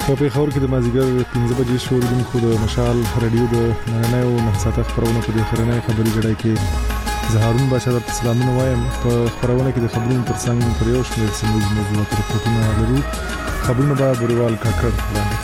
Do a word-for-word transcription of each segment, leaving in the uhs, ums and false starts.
په پیښور کې د مازیګر پنځه بجې شورولیدونکو د مشال رادیو د نننۍ او نه ساعته خبرونه په دې خبرونه خبري جوړای کې زهارون باشا د سلامونه وایم په خبرونه کې د خبرونو ترڅنګ پر یو شمېر سیمه موضوعات راپورټونه لرو. خبرونه به بریوال کاکړ وړاندې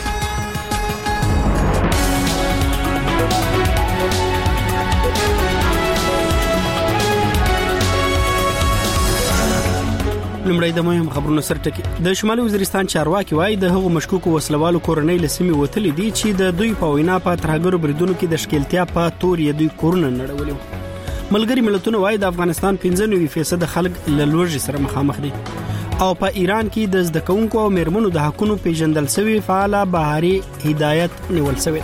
لمړی د مهم خبرونو سرټکی. د شمالي وزیرستان چارواکي وایي د هغو مشکوکو وسلوالو کورنۍ لسمي وتلې دي چې د دوی په وینا په ترهګرو بریدونو کې د شکلتیا په تور یې دوی کورونه نړولي. ملګری ملتونه وایي د افغانستان پنځه نوي فیصد خلک له لوږې سره مخامخ دي او په ایران کې د زده کوونکو او میرمنو د حقونو پیژندل شوی فعال بهاري هدایت نیول شوی.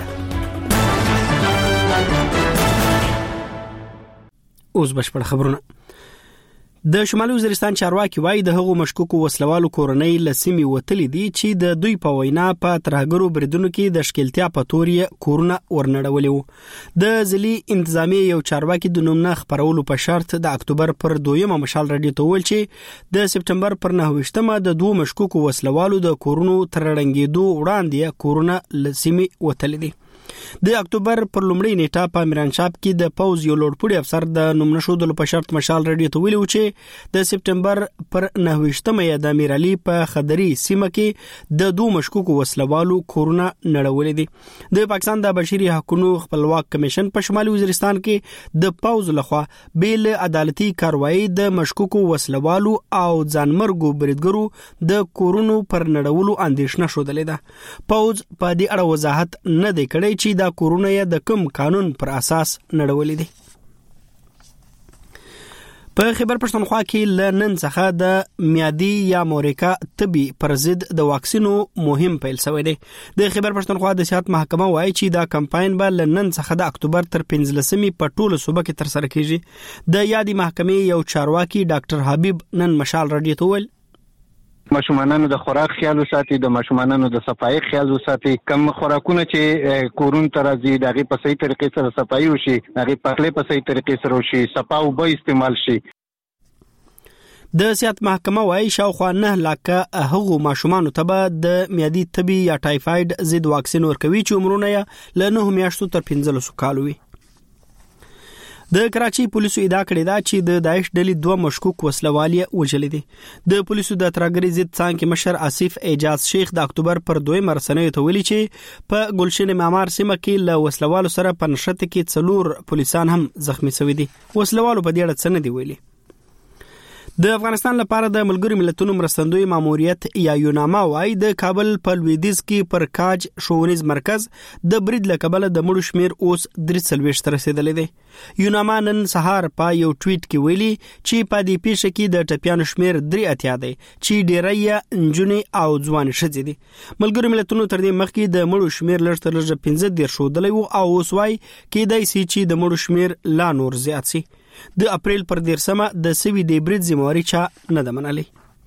اوس بشپړ خبرونه. د شمالي وزیرستان چارواکي وایي د هغو مشکوکو وسلوالو کورنۍ لسمي وتلې دي چې د دوی په وینا په ترهګرو بریدونو کې د شکلتیا په تور یې کورونه ورنړولي وو. د ځلي انتظامی یو چارواکي د نوم نه خبرولو په شرط د اکتوبر پر دویمه مشال رادیو ته ویل چې د سپټمبر پر نهه د دوه مشکوکو وسلوالو د کورونو ترړنګېدو وړاندې کورونه لسمي وتلې دي. د اکتوبر پر لومړۍ نیټه په میرانشاب کې د پوز یو لوړپوړي افسر د نوم نشودلو په شرط مشال رادیو ته ویلو چې د سپټمبر پر نهه د امیر علي په خدري سیمه کې د دوه مشکوکو وسلوالو کورونه نړولې دي. د پاکستان د بشري حقوقو خپلواک کمیشن په شمالي وزیرستان کې د پوز لخوا بیل عدالتي کاروایی د مشکوکو وسلوالو او ځانمرګو بریدګرو د کورونو پر نړولو اندیشنه شودلې ده. پوز په دې اړه وضاحت نه دی کړی چې دا کورونه یې د کوم قانون پر اساس نړولې دي. په خیبر پښتونخوا کې لنن څخه د میادي یا موريکا طبي پر ضد د واکسینو مهم پیل شوی دی. د خیبر پښتونخوا د صحت محکمه وایي چې دا کمپاین به لنن څخه د اکتوبر تر پنځلسمې په ټولو صوبه کې تر سره کیږي. د یادي محکمې یو چارواکي ډاکټر حبیب نن مشال رادیو ته ویل ماشومانانو د خوراک خیال وساتي، د ماشومانانو د صفایي خیال وساتي. کم خوراکونه چې کورون ترازی دغه په صحیح طریقې سره صفایي وشي، دغه پخلې په صحیح طریقې سره وشي، صفا او به استعمال شي. د صحت محکمه وايي شاوخوا نه لکه هغو ماشومانو ته به د میادي طبي یا ټایفاید ضد واکسین ورکوي چې عمرونه یې له نه میاشتو تر پنځلسو کالو وي. د کراچي پولیسو ادعا کړې ده چې د داعش ډلې دوه مشکوک وسلوالي وژلې دي. د پولیسو د ترهګرۍ ضد څانګې مشر آصف اعجاز شیخ د اکتوبر پر دویمه رسنیو ته ویلي چې په ګلشن معمار سیمه کې له وسلوالو سره په نښته کې څلور پولیسان هم زخمی شوي دي. وسلوالو په دې اړه څه نه دی ویلي. د افغانستان لپاره د ملګرو ملتونو مرستندوی ماموریت یا یوناما وايي د کابل په لویدیځ کې پر کاج شونیز مرکز د برید لکبل د مړو شمیر اوس درې سلويش تر رسیدلې دی. یوناما نن سهار په یو ټویټ کې ویلي چې په دې پیښه کې د ټپیانو شمیر درې اتیا دی چې ډیری انجونې او ځوان ښځې دي. ملګرو ملتونو تر دې مخکې د مړو شمیر لږ تر لږه پنځه دېرش ښودلی وو او اوس وايي کېدای شي چې د مړو شمیر لا نور زیات شي. د اپریل پر دیرشمه د سوي د برید ذمہواری چا نه ده منلې.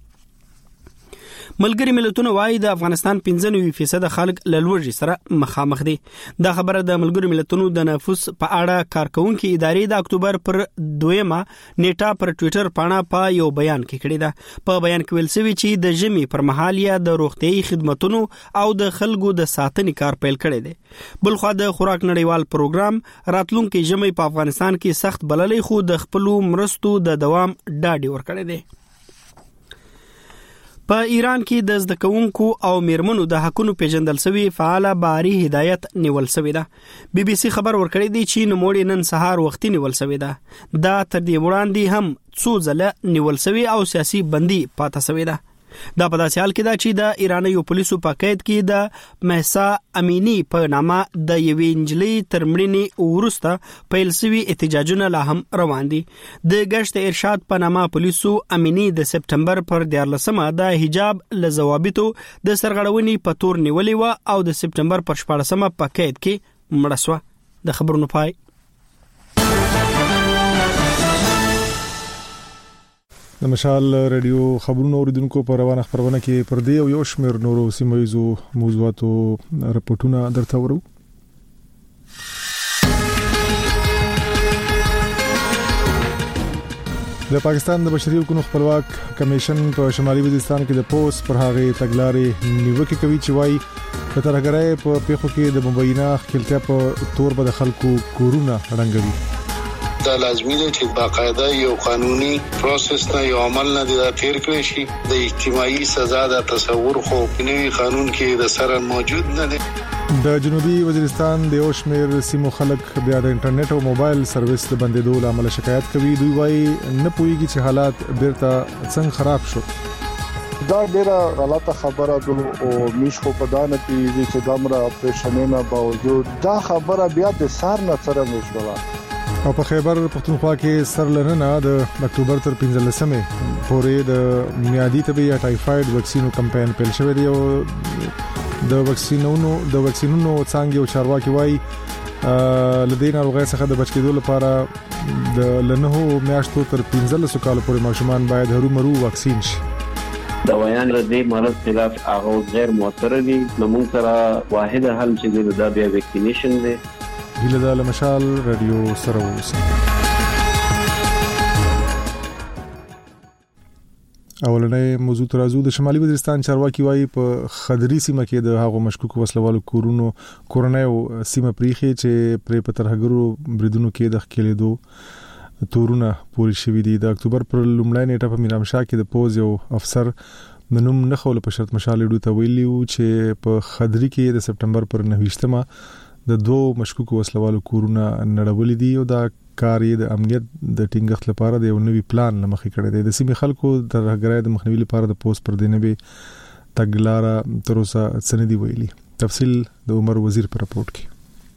ملګری ملتونه وايي د افغانستان پنځه نوي فیصد خلک له لوږې سره مخامخ دي. دا خبره د ملګری ملتونو د نفوس په اړه کارکونکو ادارې د اکتوبر پر دویمه نیټه پر ټوئیټر پاڼه په یو بیان کې کړې ده. په بیان کې ویل شوی چې د ژمي پر مهال یا د روغتيایي خدماتو او د خلکو د ساتنې کار پیل کړی دی. بلخو د خوراک نړیوال پروګرام راتلونکي ژمي په افغانستان کې سخت بللې خو د خپل مرستو د دوام ډاډ ورکړی دی. په ایران کې د زده کوونکو او میرمنو د حقونو پیژندل شوی فعال بهاري هدایت نیول شوی ده. بي بي سي خبر ورکړی دی چې نوموړي نن سهار وختي نیول شوی ده. دا تر دې وړاندې هم څو ځله نیول شوی او سیاسي بندي پاتې شوی ده. دا په داسې حال کې ده چې د ایرانیو پولیسو په قید کې د مهسا امینی په نامه د یوې نجلۍ تر مړینې وروسته پیل شوي احتجاجونه لا هم روان دي. د ګشت ارشاد په نامه پولیسو امینی د سپټمبر پر دیارلسمه د حجاب له ضوابطو د سرغړونې په تور نیولې و او د سپټمبر پر شپاړسمه په قید کې مړه شوه. د خبرونو پای. د مشال رادیو خبرونو اوریدونکو په روانه خبرونه کې پر دې او یو شمېر نورو سیمایزو موضوعاتو راپورټونه درته ورو. د پاکستان د بشري حقوقو خپلواک کمیشن په شمالي وزیرستان کې د پوس پر هغه تګلارې نیوکه کوي چې وايي د ترهګرۍ په پیښو کې د مبینه خلکته په تور به د خلکو کورونه رنګوي. دا لازمي دی چې باقاعده یو قانوني پروسس نه یو عمل نه دی تیر کړی شي. د اجتماعي سزا د تصور خو په نوي قانون کې د سره موجود نه دی. د جنوبي وزیرستان د یو شمېر سیمو خلک بیا د انټرنیټ او موبایل سرویس د بندیدو لامل شکایت کوي. دوی وايي نه پوهیږي چې حالات بیرته څنګه خراب شو. دا ډیره غلطه خبره ده او میش خو په دانه پیږي چې دمره اپریشنونو باوجود دا خبره بیا د سار نه سره نشوله. او په خیبر پختونخوا کې سرلننه د اکتوبر تر پنځلسمې پورې د میادي تبي یا ټایفاید واکسینو کمپاین پیل شوی دی. او د واکسینونو د واکسینونو څنګه او چارواکي وايي لدې ناروغۍ څخه د بچ کېدو لپاره د لنهو میاشتو تر پنځلسو کالو پورې ماشومان باید هرو مرو واکسین شي. دوايان د دې مرض خلاف هغه غیر موثر دي. نو موږ سره واحد حل چې د بیا ویکسینیشن دی. هله د مشال رادیو سره اوسه. اولنې موضوع ترازو د شمالي وزیرستان چارواکي وايي په خدري سیمه کې د هغو مشکوک وسلوالو کورونو کورونایو سیمه پریخي چې پرې په ترهګرو بریدونو کې د خکېلېدو تورونه پوری شوې دي. د اکتوبر پر لومړۍ نیټه په میرامشاه کې د پوز یو افسر د نوم نه خول په شرط مشال ډو ته ویلیو چې په خدري کې د سپټمبر پر نهویشتمه د دوه مشکوک وسلوالو کورونه نړولې دي او دا کار یې د امنیت د ټینګښت لپاره د یو نوي پلان لمخې کړی دی. د سیمې خلکو د ترهګرۍ د مخنیوي لپاره د پوز پر دینبي تګلاره تر اوسه سندي ویلي. تفصیل د عمر وزیر پر راپورټ کې.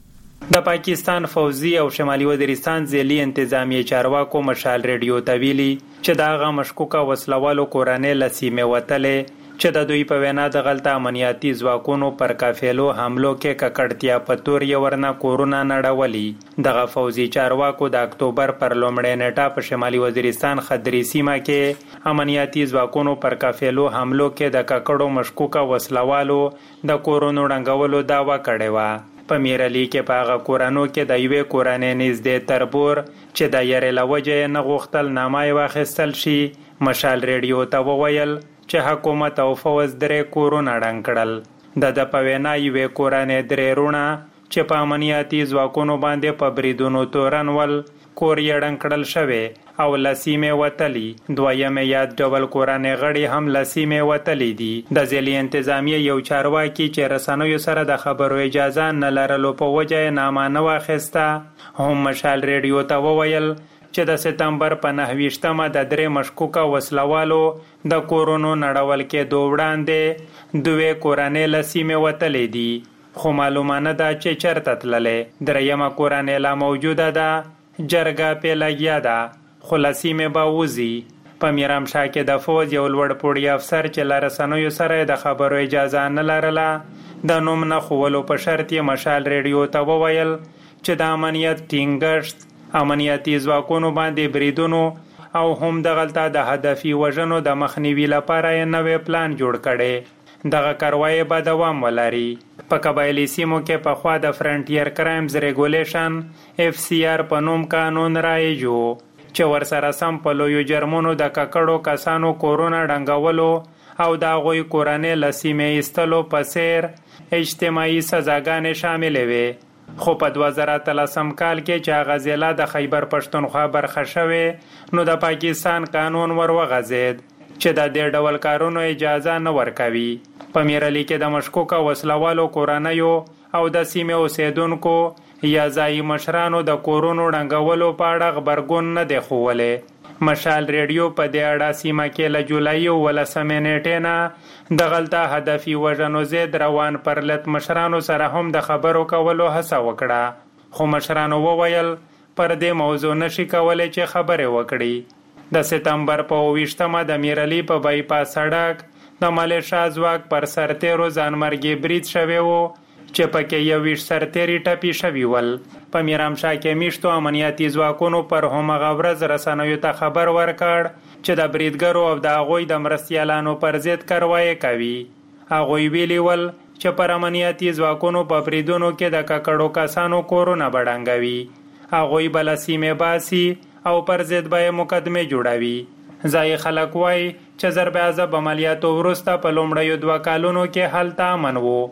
د پاکستان فوزي او شمالي وزیرستان ځلي انتظامی چارواکو مشال ریډیو ته ویلي چې دا غا مشکوکه وسلوالو کورانه لسیمه وتلې چې د دوی په وینا د غلطه امنیتي ځواکونو پر کافیلو حملو کې ککړتیا په تور یې ورنه کورونا نړولي. دغه فوزي چارواکو د اکتوبر پر لومړۍ نیټه په شمالي وزیرستان خدري سیمه کې امنیتي ځواکونو پر کافیلو حملو کې د ککړو مشکوکه وسلوالو د کورونا ړنګولو داوا کړې و. په میرالي کې په هغه کورانو کې د یوې کورانې نږدې تربور چې د یارې لوجې نه غوښتل نامای واخیستل شي. مشال ریډیو ته وویل چې حکومت او فوز درې کورونه ړنګ کړل. د د په وینا یوې کورانې درې رونه چې په امنیتي ځواکونو باندې په بریدونو تورن ول کور یې ړنګ کړل شوی او لسیمه وتلی. دویم یاد ډول کورانې غړي هم لسیمه وتلی دي. د ځلي انتظامی یو چارواکي چې رسنوي سره د خبرو اجازه نه لرلو په وجه نامه نه واخیسته هم مشال ریډیو ته وویل چې د سپتمبر په نهویشتمه د درې مشکوکه وسلوالو د کورونو نړول کې دوه وړاندې دوه کورانې لسیمه وتلی دي. خو معلومانه ده چې چرته تللې. دریمه کورانې لا موجوده ده جرګه په لګیا ده خو لسیمه باوزي. په میرامشاه کې د فوز یو لوړ پوړی افسر چې لارسنوي سره د خبرو اجازه نه لرله د نوم نه خولو په شرط یې مشال ریډیو ته وویل چې د امنیت ټینګښت امنیتي ځواکونو باندې بریدونو او هم د غلطه د هدفي وژنو د مخنیوي لپاره یې نوې پلان جوړ کړي. دغه کاروایی به دوام ولري. په قبایلی سیمو کې په خوا د فرنټیر کرایمز ریګولیشن اف سی آر په نوم قانون رایجو چې ورسره سم په لویو جرمونو د ککړو کسانو کورونا ډنګولو او د هغوی کورنۍ له سیمې ایستلو په څیر اجتماعي سزاګانې شاملې وې. خو په دوه زره اتلسم کال کې چې هغه ضلع د خیبر پښتونخوا برخه شوې نو د پاکستان قانون ور وغځېد چې د دې ډول کارونو اجازه نه ورکوي. په میرالي کې د مشکوکه وسلوالو کورنیو او د سیمې اوسیدونکو یا ځایي مشرانو د کورونو ړنګولو په اړه غبرګون نه دی ښوولی. مشال ریډیو په دې اړه سیمه کې له جولای اوولسمې نیټې نه د غلطه هدفي وژنو ضد روان پرلت مشرانو سره هم د خبرو کولو هڅه وکړه. خو مشرانو وویل پر دې موضوع نشي کولی چې خبرې وکړي. د سپتمبر په اوویشتمه د میرالي په بایپاس سړک د ملیشا ځواک پر سرتیرو ځانمرګي برید شوی و چې پکې یوویشت سرتیري ټپي شوي ول. په میرامشاه کې میشتو امنیتي ځواکونو پر همغه ورځ رسنیو ته خبر ورکړ چې د بریدګرو او د هغوی د مرستیالانو پر ضد کاروایي کوي. هغوی ویلي ول چې پر امنیتي ځواکونو په بریدونو کې د ککړو کسانو کورونه بډنګوي. هغوی به له سیمې باسي او پر ضد به یې مقدمې جوړوي. ځایي خلک وایي چې ضرب عذاب عملیاتو وروسته په لومړیو دوه کالونو کې هلته امن و.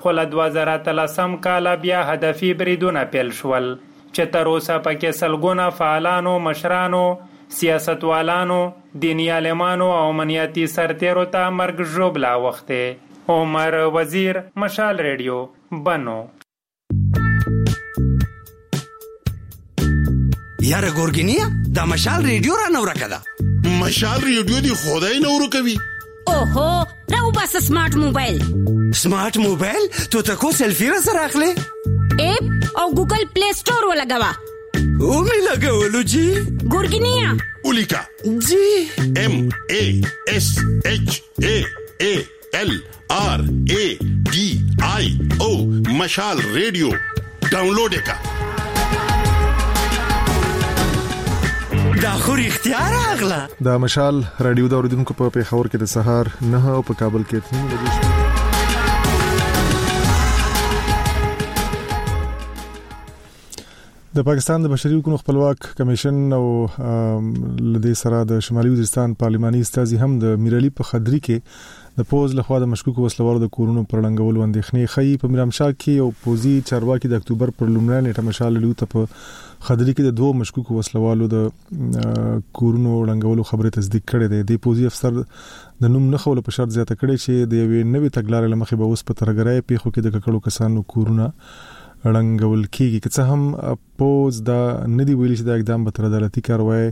خو له دوه زره اتلسم کاله بیا هدفي بریدونه پیل شول چې تر اوسه پکې سلګونه فعالانو، مشرانو، سیاستوالانو، دیني عالمانو او امنیتي سرتیرو ته مرګ ژوبله اوښتې. عمر وزیر، مشال ریډیو، بنو. یاره ګورګینیا دا مشال ریډیو را نو راکده. مشال ریډیو دی خدای نو ورکوي. اوهو راو بس سمارټ موبایل. سمارټ موبایل تو تکو سلفی را سره اخلي. اپ او ګوګل پلی سٹور ولګوا. او می لګولو جی. ګورګینیا. اولیکا. جی. ام ا اس اچ ا ا ال آر ا ډي آی او مشال ریډیو ډاونلوډ کا. دا خو اختیار اغلا. دا مشال رادیو دا اوریدونکو په پیښور کې د سهار نه او په کابل کې تین بجې. د پاکستان د بشري حقوقو خپلواک کمیشن او لدې سره د شمالي وزیرستان پارلماني استازي هم د میرعلي په خدري کې د پوز لخوا د مشکوکو وسلوالو د کورونو پر لنګولو اندېښنې ښیي. په میرامشاه کې او پوزي چارواکي د اکتوبر پر لومړۍ نیټه مشال لیو ته په خدري کې د دوه مشکوکو وسلوالو د کورونو لنګولو خبره تصدیق کړې ده. د پوزي افسر د نوم نه خول په شرط زیاته کړې چې د یوې نوې تګلارې لمخې به اوس په ترګرای پیښو کې د ککړو کسانو کورونه رنګول کیږي. که څه هم پوز دا ندی ویلي چې دا اقدام به تر عدالتي کاروای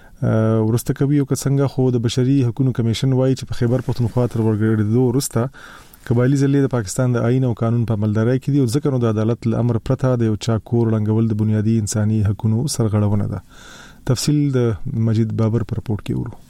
ورسته کوي او که څنګه خو د بشري حقوقو کمیشن وایي چې په خیبر پختونخوا تر ورګړېدو وروسته قبایلی ځلې د پاکستان د آئین او قانون په عملدارۍ کې دي او ځکه نو د عدالت له امر پرته د یو چا کور رنګول د بنیادی انساني حقوقو سرغړونه ده. تفصیل د مجید بابر پر رپورت کې ورو.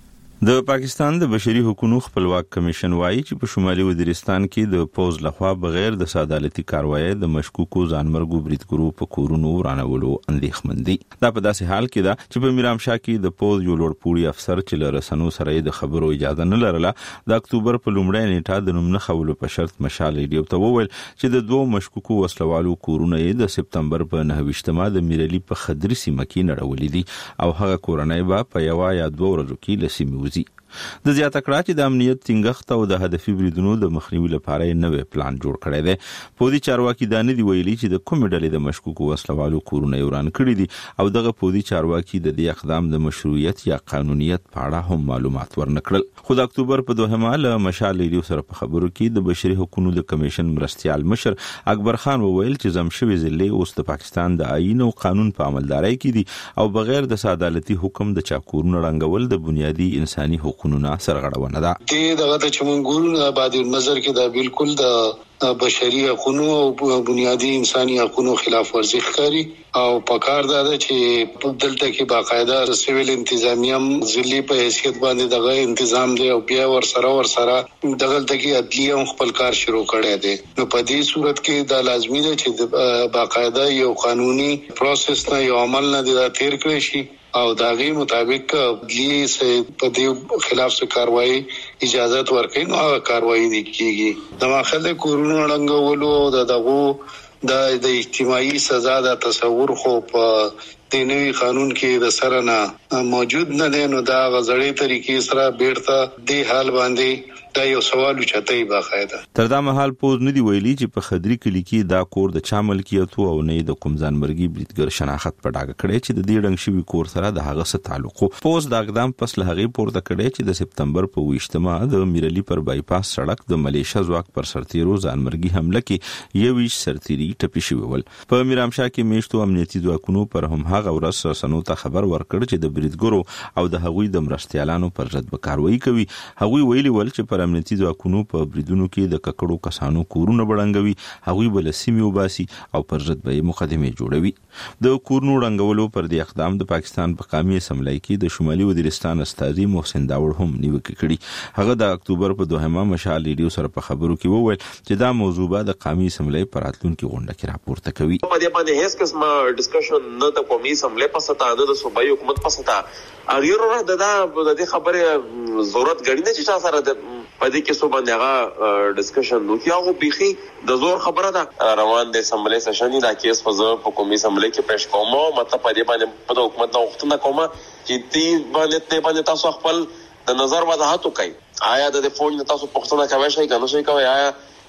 د پاکستان د بشري حقوقو خپلواک کمیشن وایي چې په شمالي وزیرستان کې د پوز لخوا بغیر د عدالتي کاروایی د مشکوکو ځانمرګو بریدګرو په کورونو ورانولو اندېښمن دي. دا په داسې حال کې ده چې په میرامشاه کې د پوز یو لوړپوړي افسر چې له رسنیو سره د خبرو اجازه نه لرله د اکتوبر په لومړۍ نیټه د نوم نه خولو په شرط مشال ریډیو ته وویل چې د دوه مشکوکو وسلوالو کورونه د سپتمبر په نهه ویشتمه د میرعلي په خدري سیمه کې نړولې دي او هغه کورنۍ به په یو یا دوه ورځو کې له سیمې وځي. د زیاته کړه چې د امنیت ټینګښت او د هدفي بریدونو د مخنیوي لپاره نوې پلان جوړ کړی دی. پوزي چارواکي دا نه دی ویلي چې د کومې ډلې د مشکوکو وسلوالو کورونه وران کړي دي او دغه پوزي چارواکي د دې اقدام د مشروعیت یا قانونیت په اړه هم معلومات ورنکړل. خو د اکتوبر په دوهمه له مشال ریډیو سره په خبرو کې د بشري حقوقو د کمیشن مرستيال مشر اکبر خان وویل چې زمشوي ضلع اوس د پاکستان د آئین او قانون په عملدارۍ کې دي او بغیر د عدالتي حکم د چا کورونه رنګول د بنیادی انساني حقوقو نه سرغړونه ده. دې دغه د چمنګورونو بعد نظر کې دا بالکل د بشري حقوقو او بنیادی انساني حقوقو خلاف ورزي ښکاري او پکار ده چې په دلته کې باقاعده سیویل انتظامیه ضلعي په حیثیت باندې دغه تنظیم دی او بیا ور سره ور سره دغه تکي عدلیه هم خپل کار شروع کړی دی. نو په دې صورت کې دا لازمي ده چې باقاعده یو قانوني پروسس نه یو عمل نه دی تیر کړی شي او داغي مطابق عدلیه سے په دې خلاف څه کاروایی اجازه ورکړي نو هغه کاروایی دي کیږي. د ماخله کورونو رنګولو د دغه د اجتماعي سزا د تصور خو په د نوي قانون کې د سره نه موجود نه دی نو دا غزړې طریقې سره بیرته د حال باندې دا یو سوال چتای باقاعده. تر دا مهال پوز ندی ویلي چې په خدري کلی کې دا کور د چا ملکیت او نه د کوم ځانمرګي بریدګر شناخت په ډاګه کړي چې د دې ډنګ شوی کور سره د هغه سره تعلق. پوز دا اقدام پس له هغه پورته کړي چې د سپتمبر په ویشتمه د میرعلي پر بایپاس سړک د ملیشیا ځواک پر سرتیرو ځانمرګي حمله کې یو ویش سرتیری ټپي شوی ول. په میرامشاه کې میشتو امنیتي ځواکونو پر هم هغه ورځ رسنیو ته خبر ورکړ چې د بریدګرو او د هغوی د مرستيالانو پر ضد به کاروایی کوي. هغوی ویلي ول چې پر امنیتي ځواکونو په بریدونو کې د ککړو کسانو کورونه بړنګوي هغوی بل سیمه وباسي او پر ضد به مقدمه جوړوي. د کورونو رنګولو پر دې اقدام د پاکستان په قومي اسمبلی کې د شمالي وزیرستان استازي محسن داوړ هم نیوکه کړي. هغه د اکتوبر په دوهمه مشال ریډیو سره په خبرو کې وویل چې دا موضوع به د قومي اسمبلی پر راتلونکي غونډه کې راپورته کوي. په دې باندې هیڅ قسمه ډسکشن نه د قومي اسمبلی په ستا نه د صوبایي حکومت په ستا اغیر را د د خبره ضرورت غړي نه چې تاسو سره د پدې کې سو باندې هغه ډسکشن نو کیاغه بيخي د زور خبره ده روان د اسمبلی سشن دا کیس په په قومي اسمبلی کې پېښ کومه مطلب پدې باندې په حکومت نو وختونه کومه چې دې باندې ته باندې تاسو خپل د نظر وضاحت وکړئ. آیا د فوج تاسو پښتنه کوي شي کنه شي کوي آیا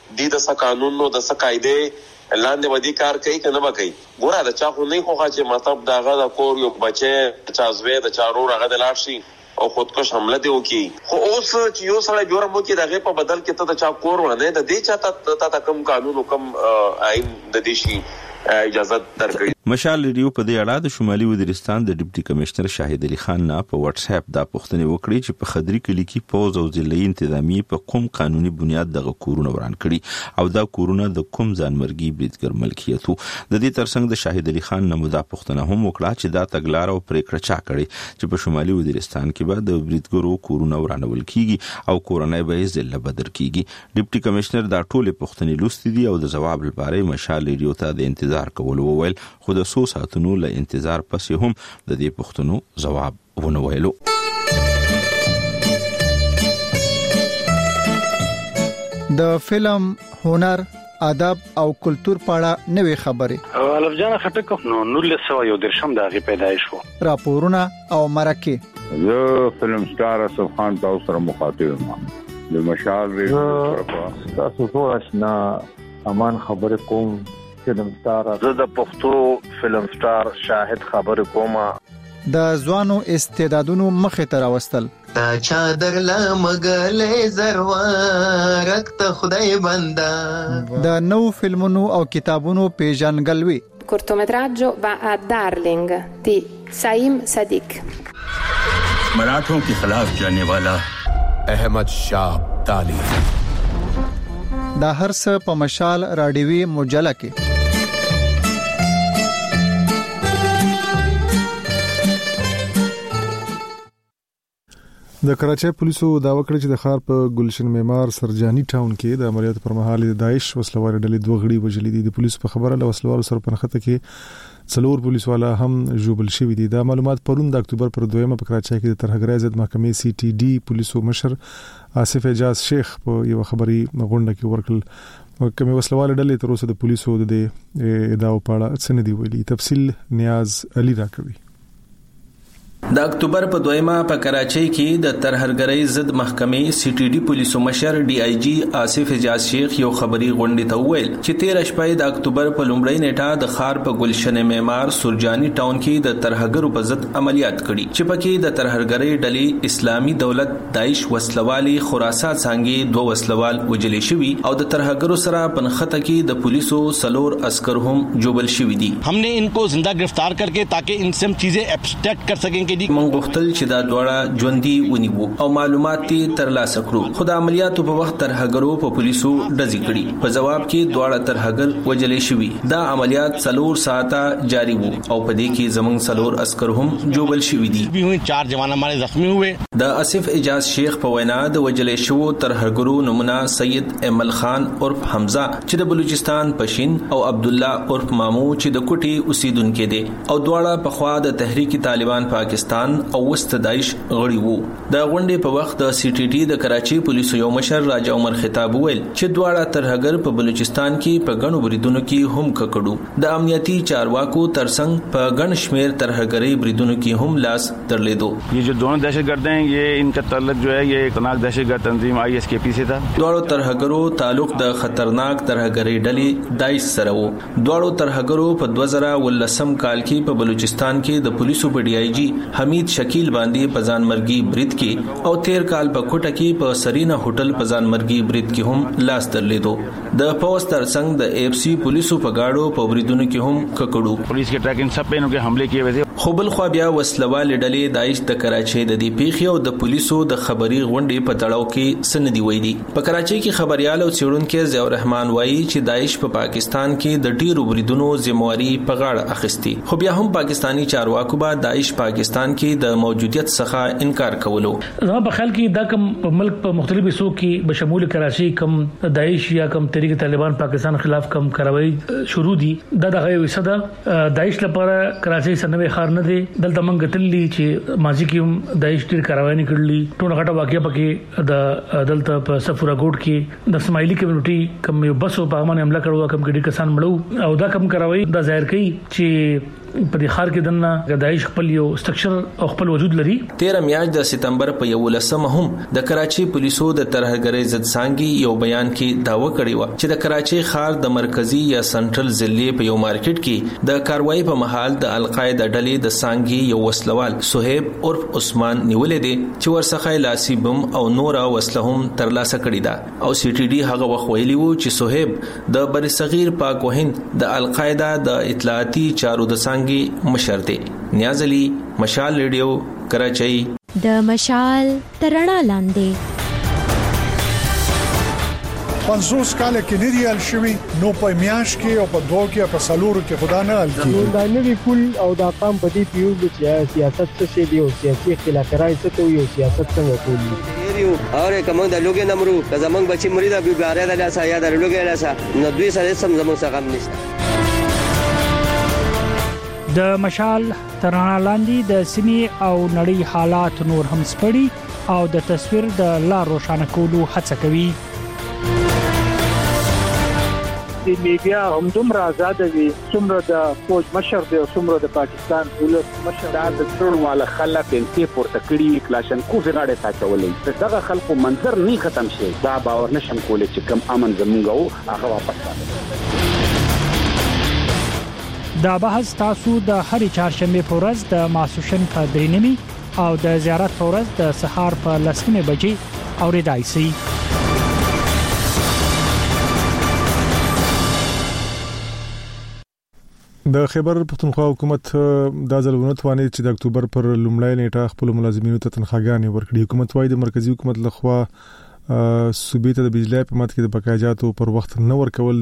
دي د څه قانون نو د څه قاعده لاندې ودی کار کوي کنه به کوي. ګوره د چا خو نه خوخه چې مطلب داغه د کور یو بچي چا زوی د چارو راغه د لاړ شي او خودکش حمله دی وکي. خو اوس چې یو سره جوړه مو کې دغه په بدل کې ته د چا کور ونه د دې چاته ته کم قانون او کم آئین د دې شي اجازه درکړي. مشال ریډیو په دې اړه د شمالي وزیرستان د ډیپټي کمشنر شاهد علي خان نه په واتس اپ دا پوښتنه وکړي چې په خدري کلی کې پوز او ضلعي انتظامی په کوم قانوني بنیاد دغه کورونه وران کړي او دا کورونه د کوم ځانمرګي بریدګر ملکیت وو. د دې ترڅنګ د شاهد علي خان نه مدا پوښتنه هم وکړه چې دا تګلار او پریکړه چا کړي چې په شمالي وزیرستان کې به د بریدګرو کورونه ورانول کیږي او کورنۍ به ځله بدر کیږي. ډیپټي کمشنر دا ټول پوښتنې لوستې دي او د جواب لپاره مشال ریډیو ته د انتظار کول وویل، خو د څو ساعتونو له انتظار پسې هم د دې پوښتنو جواب ونه ویلو. د فلم، هنر، ادب او کلچر په اړه نوې خبرې الف جان خټک نو نولس سو یو درشم د غي پیدایش وو. راپورونه او مرکه زه فلم سٹار اسف خان تاسو سره مخاطب یم. د مشال ریډیو تاسو ټول آشنا امان خبر کوم. فلم سٹار زه د پښتو فلم سٹار شاهد خبر کوم. د ځوانو استعدادونو مخه تر واستل تا چادر لا مګلې زروارک ته خدای بندا. د نو فلمونو او کتابونو پیژنګلوي. cortometraggio va a Darling di Saim Sadiq. मराठों के खिलाफ जाने वाला अहमद शाह अब्दाली. دا هر څه په مشال راډیوي مجله کې. د کراچۍ پولیسو دا وکړه چې د ښار په ګلشن معمار سرجاني ټاون کې د عملیاتو پر مهال د داعش وسلوال ډلې دوه غړي وژلي دي. د پولیسو په خبره له وسلوالو سره په نښته کې څلور پولیس والا هم ژوبل شوي دي. دا معلومات پرون د اکتوبر پر دویمه په کراچۍ کې د ترهګرۍ ضد محکمې سی ټي ډي پولیسو مشر آصف اعجاز شیخ په یو خبري غونډه کې ورکړل. کومه وسلوال ډلې تر اوسه د پولیسو د ادعاو په اړه څه نه دی ویلي. تفصیل نیاز علي راکوي. د اکتوبر په دویمه په کراچۍ کې د ترهګرۍ ضد محکمې سی ټي ډي پولیسو مشر ډي آی جی آصف اعجاز شیخ یو خبري غونډه ته ویل چې تیرا شپه د اکتوبر په لومړۍ نیټه د ښار په ګلشن معمار سرجاني ټاون کې د ترهګرو په ضد عملیات کړي چې پکې د ترهګرۍ ډلې اسلامي دولت داعش وسلوالي خراسان څنګه دوه وسلوال وجلې شوي او د ترهګرو سره په نښته کې د پولیسو سلور عسكر هم جوبل شوي دي. हमने इनको जिंदा गिरफ्तार करके ताकि इनसे हम चीजें एब्स्ट्रैक्ट कर सकें कि من غوښتل چې دا دواړه ژوندۍ ونیوو او معلومات یې ترلاسه کړو، خو د عملیاتو په وخت ترهګرو په پولیسو ډزې کړي. په جواب کې دواړه ترهګر وجلې شوي. دا عملیات څلور ساعته جاری وو او په دې کې زموږ څلور عسكر هم جوبل شوي دي. چار جوان ہمارے زخمی ہوئے. د آصف اعجاز شیخ په وینا د وجلې شوو ترهګرو نمونه سید امل خان عرف حمزه چې د بلوچستان پښین او عبد الله عرف مامو چې د کوټي اوسیدونکو دي او دواړه په خوا د تحریک طالبان پاکستان او وست داعش غړي وو. د غونډې په وخت د سی ټي ټي د کراچۍ پولیسو یو مشر راجا عمر خطاب ویل چې دواړه ترهګر په بلوچستان کې په غنو بریدونو کې هم ککړو. د امنیتي چارواکو ترڅنګ په غن شمیر ترهګرۍ بریدونو کې هم لاس درلیدو. یہ جو دونوں دہشتگرد ہیں یہ ان کا تعلق جو ہے یہ خطرناک دہشتگرد تنظیم آئی ایس کے پی سے تھا. دواړو ترهګرو تعلق د خطرناک ترهګرۍ ډلې داعش سره وو. دواړو ترهګرو په دوه زره ولسم کال کې په بلوچستان کې د پولیسو په ډي آی جی حمید شکیل باندې په ځانمرګي برید کې او تیر کال په کوټه کې په سرینا هوټل په ځانمرګي برید کې هم لاس درلیدو. د پوسټ ترڅنګ د اف سی پولیسو په گاډو په بریدونو کې هم ککړو. پولیس کې ټریکنګ سب په انو کې حمله کیے وې. خو بل خو بیا وسلوال ډلې داعش د کراچۍ د دی پیښې او د پولیسو د خبري غونډې په تړاو کې سندي ویلي. په کراچۍ کې خبريال او څېړونکو ضیاء الرحمن وایي چې داعش په پاکستان کې د ډیرو بریدونو ذمہواری په غاړه اخیستي، خو بیا هم پاکستانی چارواکو به داعش پاکستان کې د موجودیت څخه انکار کولو. زما په خیال کې دا کوم په ملک په مختلفو حصو کې بشمول کراچۍ کم داعش یا کم تحریک طالبان پاکستان خلاف کم کاروایی شروع دي. دا دغه وسه ده داعش لپاره کراچۍ سنوي خار نه دي. دلته منګ تللی چې ماضي کې هم داعش ډیر کاروایی کړلي. ټول غټه واقعیا پکې د دلته په سفورا ګوټ کې د اسماعیلی کمیونټي کم یو بسو په باندې حمله کړو، کم ګډي کسان مړو او دا کم کاروایی دا ظاهر کوي چې په دې خار کې دنه داعش خپل یو سټرکچر او خپل وجود لري. تیرہ میاشت د سپتمبر په یولسمه هم د کراچي پولیسو د ترهګرۍ ضد څنګه یو بیان کې داوا کړی و چې د کراچي خار د مرکزی یا سنټرل ضلع په یو مارکیټ کې د کاروایی په محل د القاعده ډلې د څنګه یو وسلوال صہیب عرف عثمان نیولې دي چې ورڅخه لاسي بم او نور وسله هم ترلاسه کړی دا. او سی ټي ډي هغه وخت ویلی وو چې صہیب د بر صغیر پاک وهند د القاعده د اطلاعاتي چارو د څنګه مشر دی. نیاز علي، مشال ریډیو، کراچۍ. د مشال ترڼا لاندې پنځوس کال کې نریال شوی نو په میاش کې او په دوه کې په سالورو کې خدا نه حل کیږي. دا نوی پول او دا قام په دې پیو چې سیاست څه شي دی او سیاسي اختلافات څه کوي او سیاست څنګه کوي یو اور کوم د لوګي نمرو که زمنګ بچي مریدا بیګاره د لاسه یا د لوګي لاسه نو دوی سره سم زموږ څخه غم نشته. د مشال ترڼا لاندې د سیمې او نړۍ حالات نور هم سپړي او د تصویر د لار روښانه کولو هڅه کوي. د میډیا هم دومره آزاد دي څومره د فوج مشر دی او څومره د پاکستان ولس مشر دا د ټول مال خلک انتي پورته کړی کلاشن کوفي غاړه ساتولې دغه خلکو منظر نه ختم شي. دا باور نشم کولای چې کم امن زمونږ هغه واپس راځي. دا بحث تاسو د هرې چهارشنبه په ورځ د ماسوشن په درینمی او د زیارت په ورځ د سهار په لسمه بجې اوریدای شي. د خیبر پختونخوا حکومت د ځلونه توانې چې د اکتوبر پر لومړۍ نیټه خپل ملازمینو ته تنخواګانې ورکړي. حکومت وايي د مرکزی حکومت لخوا صوبې ته د بجلی په مات کې د بقایجاتو پر وخت نه ورکول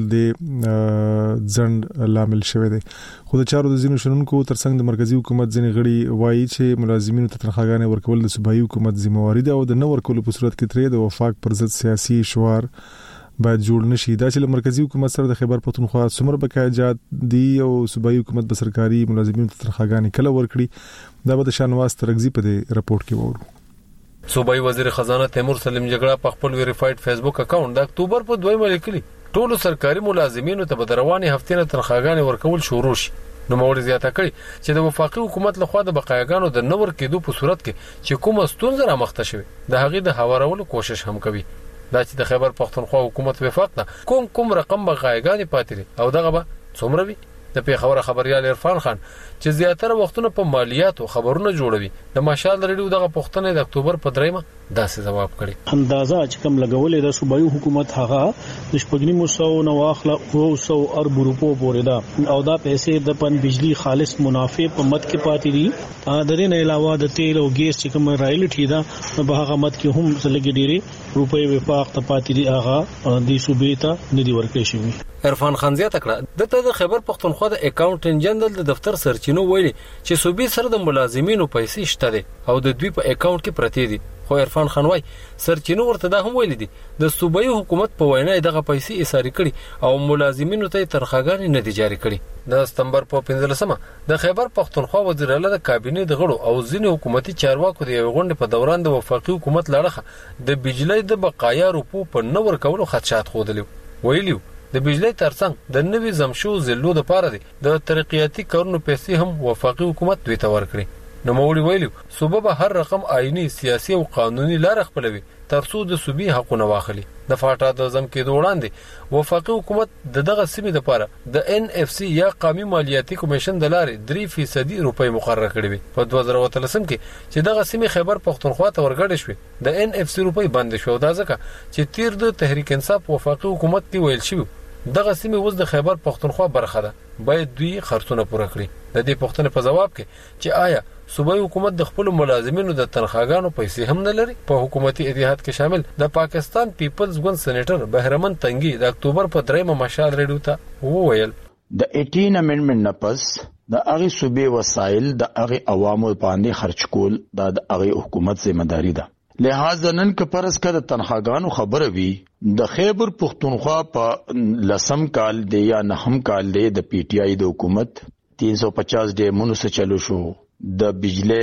د ځند لامل شوی دی. خو د چارو د زینو شنونکو ترڅنګ د مرکزی حکومت ځینې غړي وایي چې ملازمینو ته تنخواګانې ورکول د صوبایي حکومت ذمہواری ده او د نه ورکولو په صورت کې ترې د وفاق پر ضد سیاسي شعار باید جوړ نشي. دا چې مرکزی حکومت سره د خیبر پختونخوا څومره بقایجات دي او صوبایي حکومت به سرکاري ملازمینو ته تنخواګانې کله ورکړي دا به د شانواز ترغزي په دې رپورت کې وورو. صوبایي وزیر خزانه تیمور سلیم جګړه په خپل ویریفاید فیسبوک اکاونټ د اکتوبر په دویمه لیکلي ټول سرکاري ملازمینو ته به رواني هفتې نه تنخواګانې ورکول شروع شي. نو موري زیاته کړي چې د وفاقي حکومت لخوا د بقایګانو د نور کېدو په صورت کې چې کومه ستونزه را مخته شوي د هغې د هوارولو کوشش هم کوي. دا چې د خیبر پختونخوا حکومت وفاق ته کوم کوم رقم بقایګانې پاتې او دغه به څومره وي. د پیښور خبريال عرفان خان چې زیاتره وختونه په مالیاتو خبرونه جوړوي د مشال ریډیو دغه پښتنه د اکتوبر په دریمه داسې جواب کړي. اندازه چې کوم لګولې د صوبایي حکومت هغه د شپږنی مسو نو واخله او سو ارب روپو پورې دا او دا پیسې د پن بجلی خالص منافع په مت کې پاتې دي. د دې نه علاوه د تیل او ګیس چې کوم رایلټي دا په هغه مت کې هم لګي ډيري روپې وفاق ته پاتې دي هغه د صوبې ته ندي ورکړي شوی. عرفان خان زیاته کړه د د خیبر پختونخوا د اکاونټنټ جنرال د دفتر سرچینو ویلي چې صوبې سره د ملازمینو پیسې شته دي او د دوی په اکاونټ کې پرته دي. خو عرفان خان وايي سرچینو ورته دا هم ویلي دي د صوبایي حکومت په وینا دغه پیسې ایساري کړي او ملازمینو ته تنخواګانې نه دي جاري کړي. د سپتمبر په پنځلسمه د خیبر پختونخوا وزیر اعلی د کابینې د غړو او ځینې حکومتي چارواکو د غونډې په دوران د وفاقي حکومت لړخه د بجلی د بقایا روپو په نور کولو خدشات خوده ویلي د بجلی ترڅنګ د نوي زمشو زلو د پاره دي د ترقیاتي کارونو پیسې هم وفاقي حکومت دوی ته ورکړي. نو موري ویلو صوبه به هر رقم آئینی سیاسي او قانوني لار خپلوي ترڅو د صوبې حقونه واخلي. د فاټا د زم کې دوړاندې وفاقي حکومت د دغه سیمې لپاره د ان اف سی یا قومي مالیاتي کمیشن د لارې درې فیصد روپۍ مقرره کړې وي. په دوه زره اتلسم کې چې دغه سیمې خیبر پختونخوا ته ورګړې شوې د ان اف سی روپۍ بند شو. دا ځکه چې تیر د تحریک انصاف وفاقي حکومت دی ویل شوی دغه سیمه اوس د خیبر پختونخوا برخه ده باید دوی خرڅونه پوره کړي. د دې پښتنې په جواب کې چې آیا صوبایي حکومت د خپل ملازمینو د تنخواګانو پیسې هم نه لري. په حکومتي اتحاد کې شامل د پاکستان پیپلز ګوند سېنیټر بهرمن تنګي د اکتوبر په دریمه مشال ریډیو ته وویل د اټین امندمنت نه پس د هغه صوبې وسایل د هغه عوامو باندې خرج کول د هغه حکومت ذمہ داری ده. لہذا نن که پرس کا د تنخواګانو خبره وی د خیبر پختونخوا په لسم کال دی یا نهم کال دی د پی ټی آی د حکومت تین سو پچاس ډې مونږ چلو شو د بجلی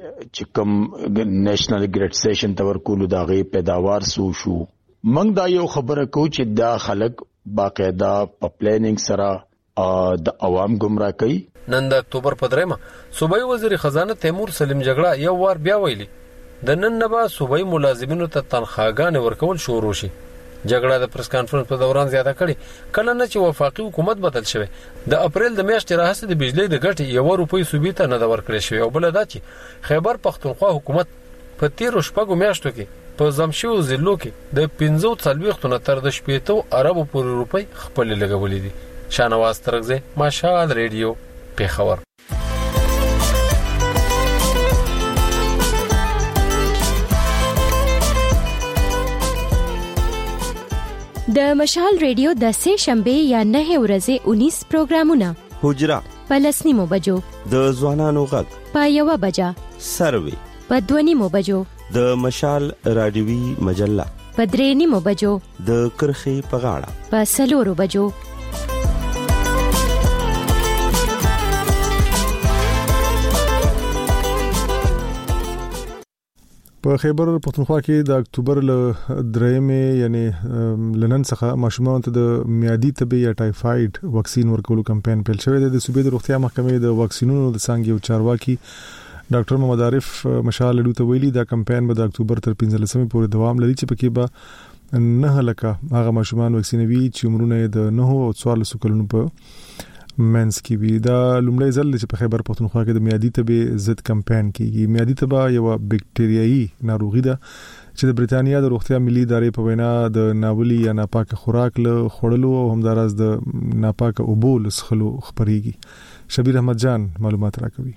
چې کوم نېشنل ګریډ سټیشن تور کولو دغه پیداوار سو شو. موږ دا یو خبره کو چې دا خلک باقاعده په پلانینګ سره د عوام گمراه کوي. نن د اکتوبر په درېمه صوبایي وزیر خزانه تیمور سلیم جګړه یو وار بیا ویلي د نن نه به صوبایي ملازمینو ته تنخواګانې ورکول شروع شي. جګړه د پریس کانفرنس په دوران زیاته کړي کله نه چې وفاقي حکومت بدل شوی. د اپریل د میاشتې راهیسې د بجلی د ګټې یو روپۍ صوبې ته نه ورکړل شوی او بل دا چې خیبر پختونخوا حکومت په تیرو شپږو میاشتو کې په زمشو ضلعو کې د پنځه څلوېښتو نه تر د شپېتو اربو پورې روپۍ خپلې لګولې دي. شاهنواز ترغزی، مشال ریډیو، پیښور. د مشال ریډیو د سه شنبه یا نه ورځې انیس پروګرامونه: حجره په لسنیمو بجو، د ځوانانو غږ په یوه بجه، سروي په دوه نیمو بجو، د مشال رادیوي مجله په درې نیمو بجو، د کرخي په غاړه په څلورو بجو. په خیبر پختونخوا کې د اکتوبر ل درېمې یعنی لنن څخه ماشومان ته د میادي تبي یا ټایفاید واکسین ورکولو کمپاین پیل شوی دی. د صوبې د روغتیا محکمې د واکسینونو د څنګه یو چارواکي ډاکټر محمد عارف مشال ډو ته ویلي دا کمپاین به د اکتوبر تر پنځلسمې پورې دوام لري چې پکې به نه لکه هغه ماشومان واکسینوي چې عمرونه د نه او څوارلسو کلونو په منس کې وي. دا لومړی ځل چې په خیبر پختونخوا کې د میادي تبي ضد کمپاین کیږي. میادي تبه یو بکټریایي ناروغي ده چې د بریتانیا د روغتیا ملي ادارې په وینا د ناولي یا ناپاک خوراک له خړلو او همدارس د ناپاک اوبو لسخلو خبريږي. شبیر احمد جان معلومات راکوي.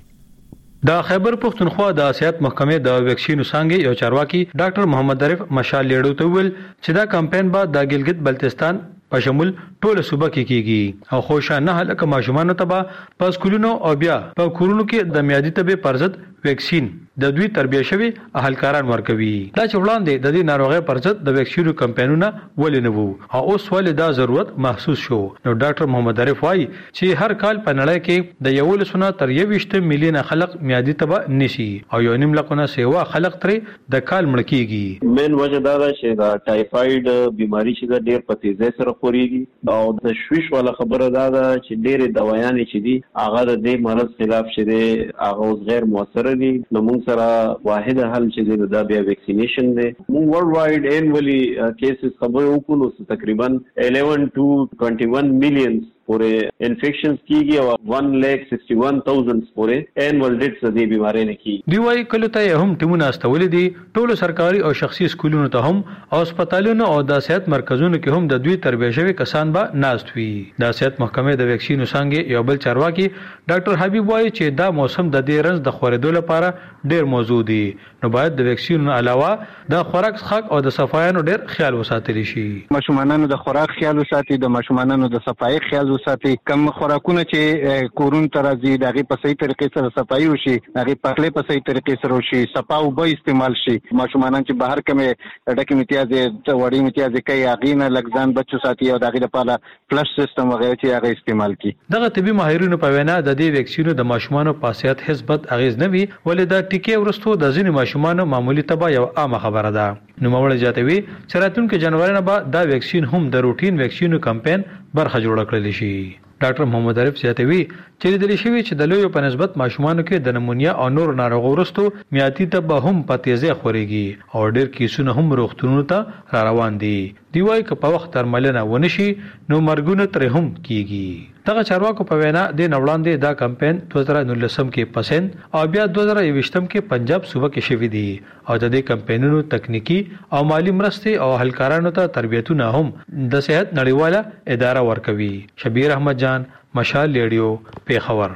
د خیبر پختونخوا د سیاحت محکمې د ویکسینو څنګه یو چارواکي ډاکټر محمد عارف مشال لیړو ته ویل چې دا کمپاین به د ګلګت بلتستان په شمول ټول صوبه کې کیږي او خوشا نه هلکه ماشومان ته به په سکولونو او بیا په کورونو کې د میادي تبي پرزد ویکسین د دوی تربیه شوی اهلکاران ورکوي. دا چې وړاندې د دې ناروغي پرزد د ویکسینو کمپاینونه ولې نه وو او اوس ولې دا ضرورت محسوس شو. نو ډاکټر محمد عارف وايي چې هر کال په نړۍ کې د یو لسونه تر یويشت میلیونه خلک میادي تبه نشي او یو نیم لکونه سیوا خلک ترې د کال مړ کیږي. مین وجه دا ده چې دا ټایفاید بیماری چې ډېر په تیزه سره خوريږي او د شویش والا خبره دا ده چې ډېر دوايانې چې دي هغه د دې مرض خلاف چې دي هغه غیر موثر دي. نو موږ سره واحد حل چې دا بیا ویکسینیشن دی. موږ ورلد وایډ انولی کیسز خبر وکړو تقریبا eleven to twenty-one million پورې انفیکشنز کیږي او one lakh sixty-one thousand پورې انوال ډیټس د دې بیماری نه کی. دی وايي کله ته هم ټیمونه استولې دي ټولو سرکاري او شخصي سکولونو ته هم او هسپتالونو او د صحت مرکزونو کې هم د دوی تربیه شوی کسان به ناست وي. د صحت محکمې د ویکسینو څنګه یو بل چارواکي ډاکټر حبیب وايي چې دا موسم د دې رنځ د خورېدو لپاره ډېر موضوع دي نو باید د ویکسینو علاوه د خوراک څخه او د صفایانو ډېر خیال وساتل شي. ماشومانانو د خوراک خیال وساتي د ماشومانانو د صفای خیال ساتي. کم خوراکونه چې کورون تر ازي دغه په صحیح طریقې سره صفایي وشي دغه پخلې په صحیح طریقې سره وشي صفاو به استعمال شي. ماشومان چې بهر کمه ډکه امتیاز وړي امتیاز کوي اغینه لګزان بچو ساتي او دغه لپاره فلش سیستم وغیرہ چې هغه استعمال کی. دغه طبي ماهرینو په وینا د دې ویکسینو د ماشومان په صحت حسابت اغیز نه وي ولې د ټیکې ورستو د ځینې ماشومان معمولی تبه یو عامه خبره ده. نو مولوی جاتوي چې راتلونکي جنوري نه به دا ویکسین هم د روټین ویکسینو کمپاین برخه جوړ کړل شي. ډاکټر محمد عارف زیاتوي چې د دې شوی چې د لوی په نسبت ماشومانو کې د نمونیا او نور ناروغ ورستو میاتي تبه هم په تیزه خوريږي او ډېر کیسونه هم روغتونونو ته را روان دي. دی وايي چې په وخت درملنه ونشي نو مرګونه ترې هم کیږي. دغه چارواکو په وینا د نوړاندې دا کمپاین دوه هزار نولسم کې پسند او بیا دوه هزار یوویشتم کې پنجاب صوبه کې شوی دی او د دې کمپاینونو تکنیکی او مالی مرستې او هلکارانو ته تربیتونه هم د صحت نړیواله اداره ورکوي. شبیر احمد جان، مشال ریډیو، پیښور.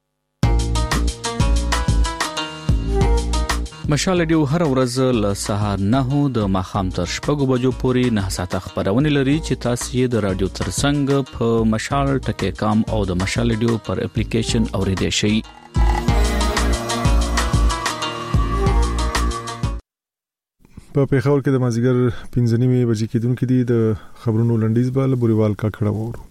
مشال ریډیو هر ورځ له سهار نه د ماخام تر شپږو بجو پورې نه ساعته خبرونه لري چې تاسو یې د رادیو ترڅنګ په مشال ټکی کام او د مشال ریډیو پر اپلیکیشن اوریدئ شئ. په پیښور کې د مازیګر پنځه نیمې بجې کېدونکې دي. د خبرونو لنډیز به له بوريوال کا کړه وورو.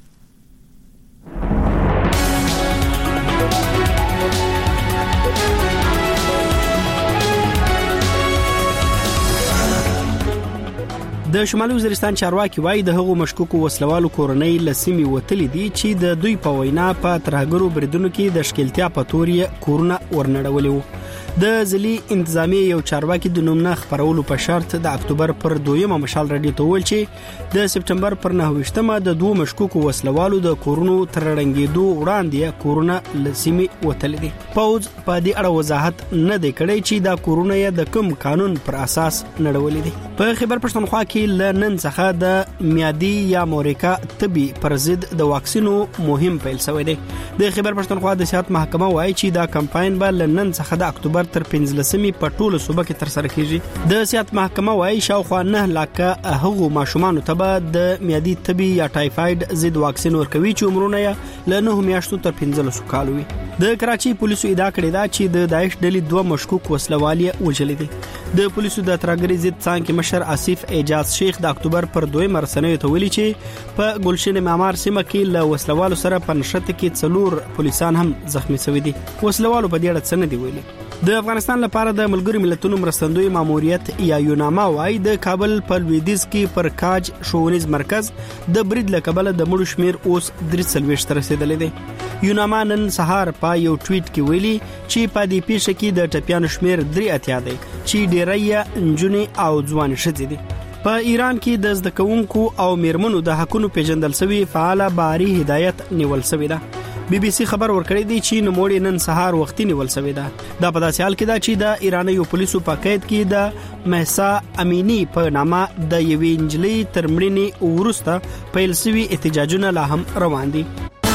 د شمالي وزیرستان چارواکي وایي د هغو مشکوکو وسلوالو کورنۍ لسیمې وتلې دي چې د دوی په وینا په ترهګرو بریدونو کې د شکلتیا په تورې کورونه ورنړولې وو. د ځلي انتظامی یو چارواکي د نوم نه خبرولو په شرط د اکتوبر پر دویمه مشال رادیو ته ویل چې د سپټمبر پر نهه د دوه مشکوکو وسلوالو د کورونو تر رنګېدو وړاندې کورونه لسیمې وتلې دي. پوز په دې اړه وضاحت نه دی کړی چې دا کورونه یې د کوم قانون پر اساس نړولې دي. په خیبر پښتونخوا کې ل نن څخه د میادي یا موريکا طبي پر ضد د واکسینو مهم پیل شوی دی. د خیبر پښتونخوا د صحت محکمه وایي چې دا کمپاین به ل نن څخه د اکتوبر تر پنځلسمې په ټولو صوبه کې تر سره کیږي. د صحت محکمه وایي شاوخوا نه لکه هغو ماشومان ته به د میادي طبي یا ټایفاید ضد واکسین ورکوي چې عمرونه یې له نه میاشتو تر پنځلسو کالو وي. د کراچي پولیسو ادعا کړې ده چې د داعش ډلې دوه مشکوک وسلوال وژلي دي. د پولیسو د ترهګرۍ ضد څانګې مشر آصف اعجاز شیخ د اکتوبر پر دویمه رسنیو ته ویلي چې په ګلشن معمار سیمه کې له وسلوالو سره په نښته کې څلور پولیسان هم زخمی شوي دي. وسلوالو په دې اړه څه نه دی ویلي. د افغانستان لپاره د ملګرو ملتونو مرستندوی ماموریت یا یوناما وايي د کابل په لویدیځ کې پر کاج ښوونیز مرکز د برید له کبله د مړو شمیر اوس درې څلوېښت ته رسیدلی دی. یوناما نن سهار په یو ټویټ کې ویلي چې په دې پیښه کې د ټپیانو شمیر درې اتیا دی چې ډیری یې نجونې او ځوان ښځې دي. په ایران کې د زده کوونکو او میرمنو د حقونو پیژندل شوی فعاله باری هدایت نیول شوی ده. بي بي سي خبر ورکړی دی چې نوموړی نن سهار وختي نیول شوی ده. دا په داسې حال کې ده چې د ایرانیو پولیسو په قید کې د مهسا امینی په نامه د یوې نجلۍ تر مړینې وروسته پیل شوي احتجاجونه لا هم روان دي.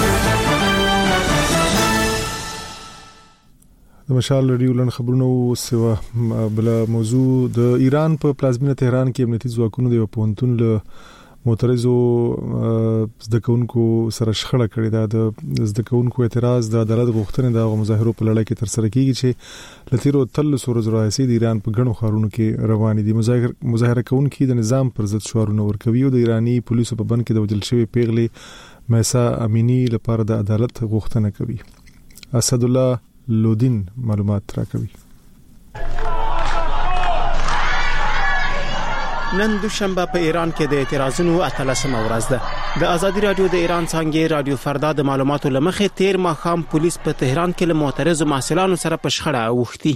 د مشال رادیو لن خبرونو سوا بل موضوع د ایران په پلازمینه تهران کې امنیتي ځواکونو د پونتون له معترضو زده کوونکو سره شخړه کړې ده. د زده کوونکو اعتراض د عدالت غوښتنې د مظاهرو په لړۍ کې تر سره کیږي چې لتیرو تل سورز راځي د ایران په غنو خارونو کې روان دي. مظاهره کوونکي د نظام پر ضد شعارونه ورکوي او د ایرانی پولیسو په بند کې د وجل شوی پیغلې مهسا امینی لپاره د عدالت غوښتنه کوي. اسد الله لودین معلومات راکوي. نن دوشنبه په ایران کې د اعتراضونو اتلسمه ورځ ده. د ازادي رادیو د ایران څنګه رادیو فردا د معلوماتو لمخې تیر ماخام پولیس په تهران کې له معترضو محصلانو سره په شخړه اوښتي.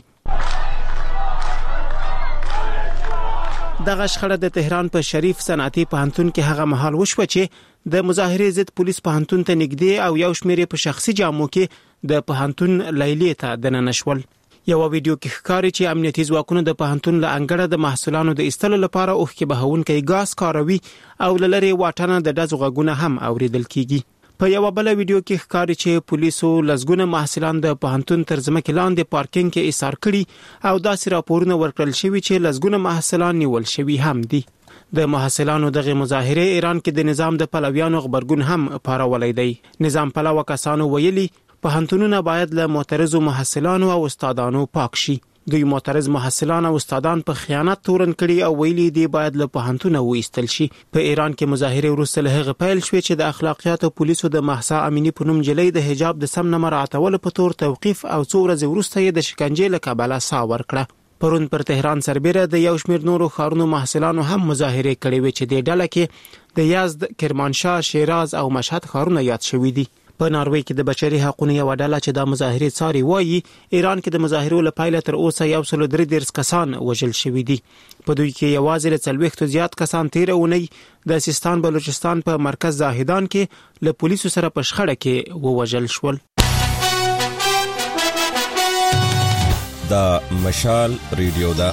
دغه شخړه د تهران په شریف صنعتي پوهنتون کې هغه مهال وشوه چې د مظاهرې ضد پولیس پوهنتون ته نږدې او یو شمېر په شخصي جامو کې د پوهنتون لیلې ته دننه شول. یو ویډیو کې ښکاري چې امنیتي ځواکونه د پوهنتون له انګړه د محصولانو د ایستلو لپاره اوښکې بهونکي ګاز کاروي او لری واټنه د ډزو غږونه هم اوریدل کیږي. په یو بل ویډیو کې ښکاري چې پولیسو لزګونه محصولان د پوهنتون تر ځمکې لاندې پارکینګ کې ایثار کړي او داسې راپورونه ورکړل شوي چې لزګونه محصولان نیول شوي هم دي. د محصولانو دغه مظاهره ایران کې د نظام د پلویانو خبرګون هم پارولای دی. نظام پلو کسانو ویلي پوهنتونونه باید له معترضو محصلانو او استادانو پاک شي. دوی معترض محصلان او استادان په خیانت تورن کړي او ویلي دی باید له پوهنتونه وایستل شي. په ایران کې مظاهره وروسته له هغه پیل شوې چې د اخلاقیات او پولیسو د مهسا امینی په نوم جلې د حجاب د سم نه مراعاتولو په تور توقيف او څو ورځې وروسته یې د شکنجې له کبله سا ورکړه. پرون پر تهران سربېره د یو شمېر نورو ښارونو محصلانو هم مظاهره کړې وې چې د ډله کې د یزد، کرمانشاه، شیراز او مشهد ښارونه یاد شوي دي. په ناروې کې د بشري حقوقو یو ډله چې د مظاهرې څاري وایي ایران کې د مظاهرو لپاره تر اوسه یو سل درې دیرش کسان وژل شوي دي. په دوی کې یوازې له څلوېښتو زیات کسان تیر اونۍ د سیستان بلوچستان په مرکز زاهدان کې له پولیسو سره په شخړه کې ووژل شول. دا مشال ریډیو دا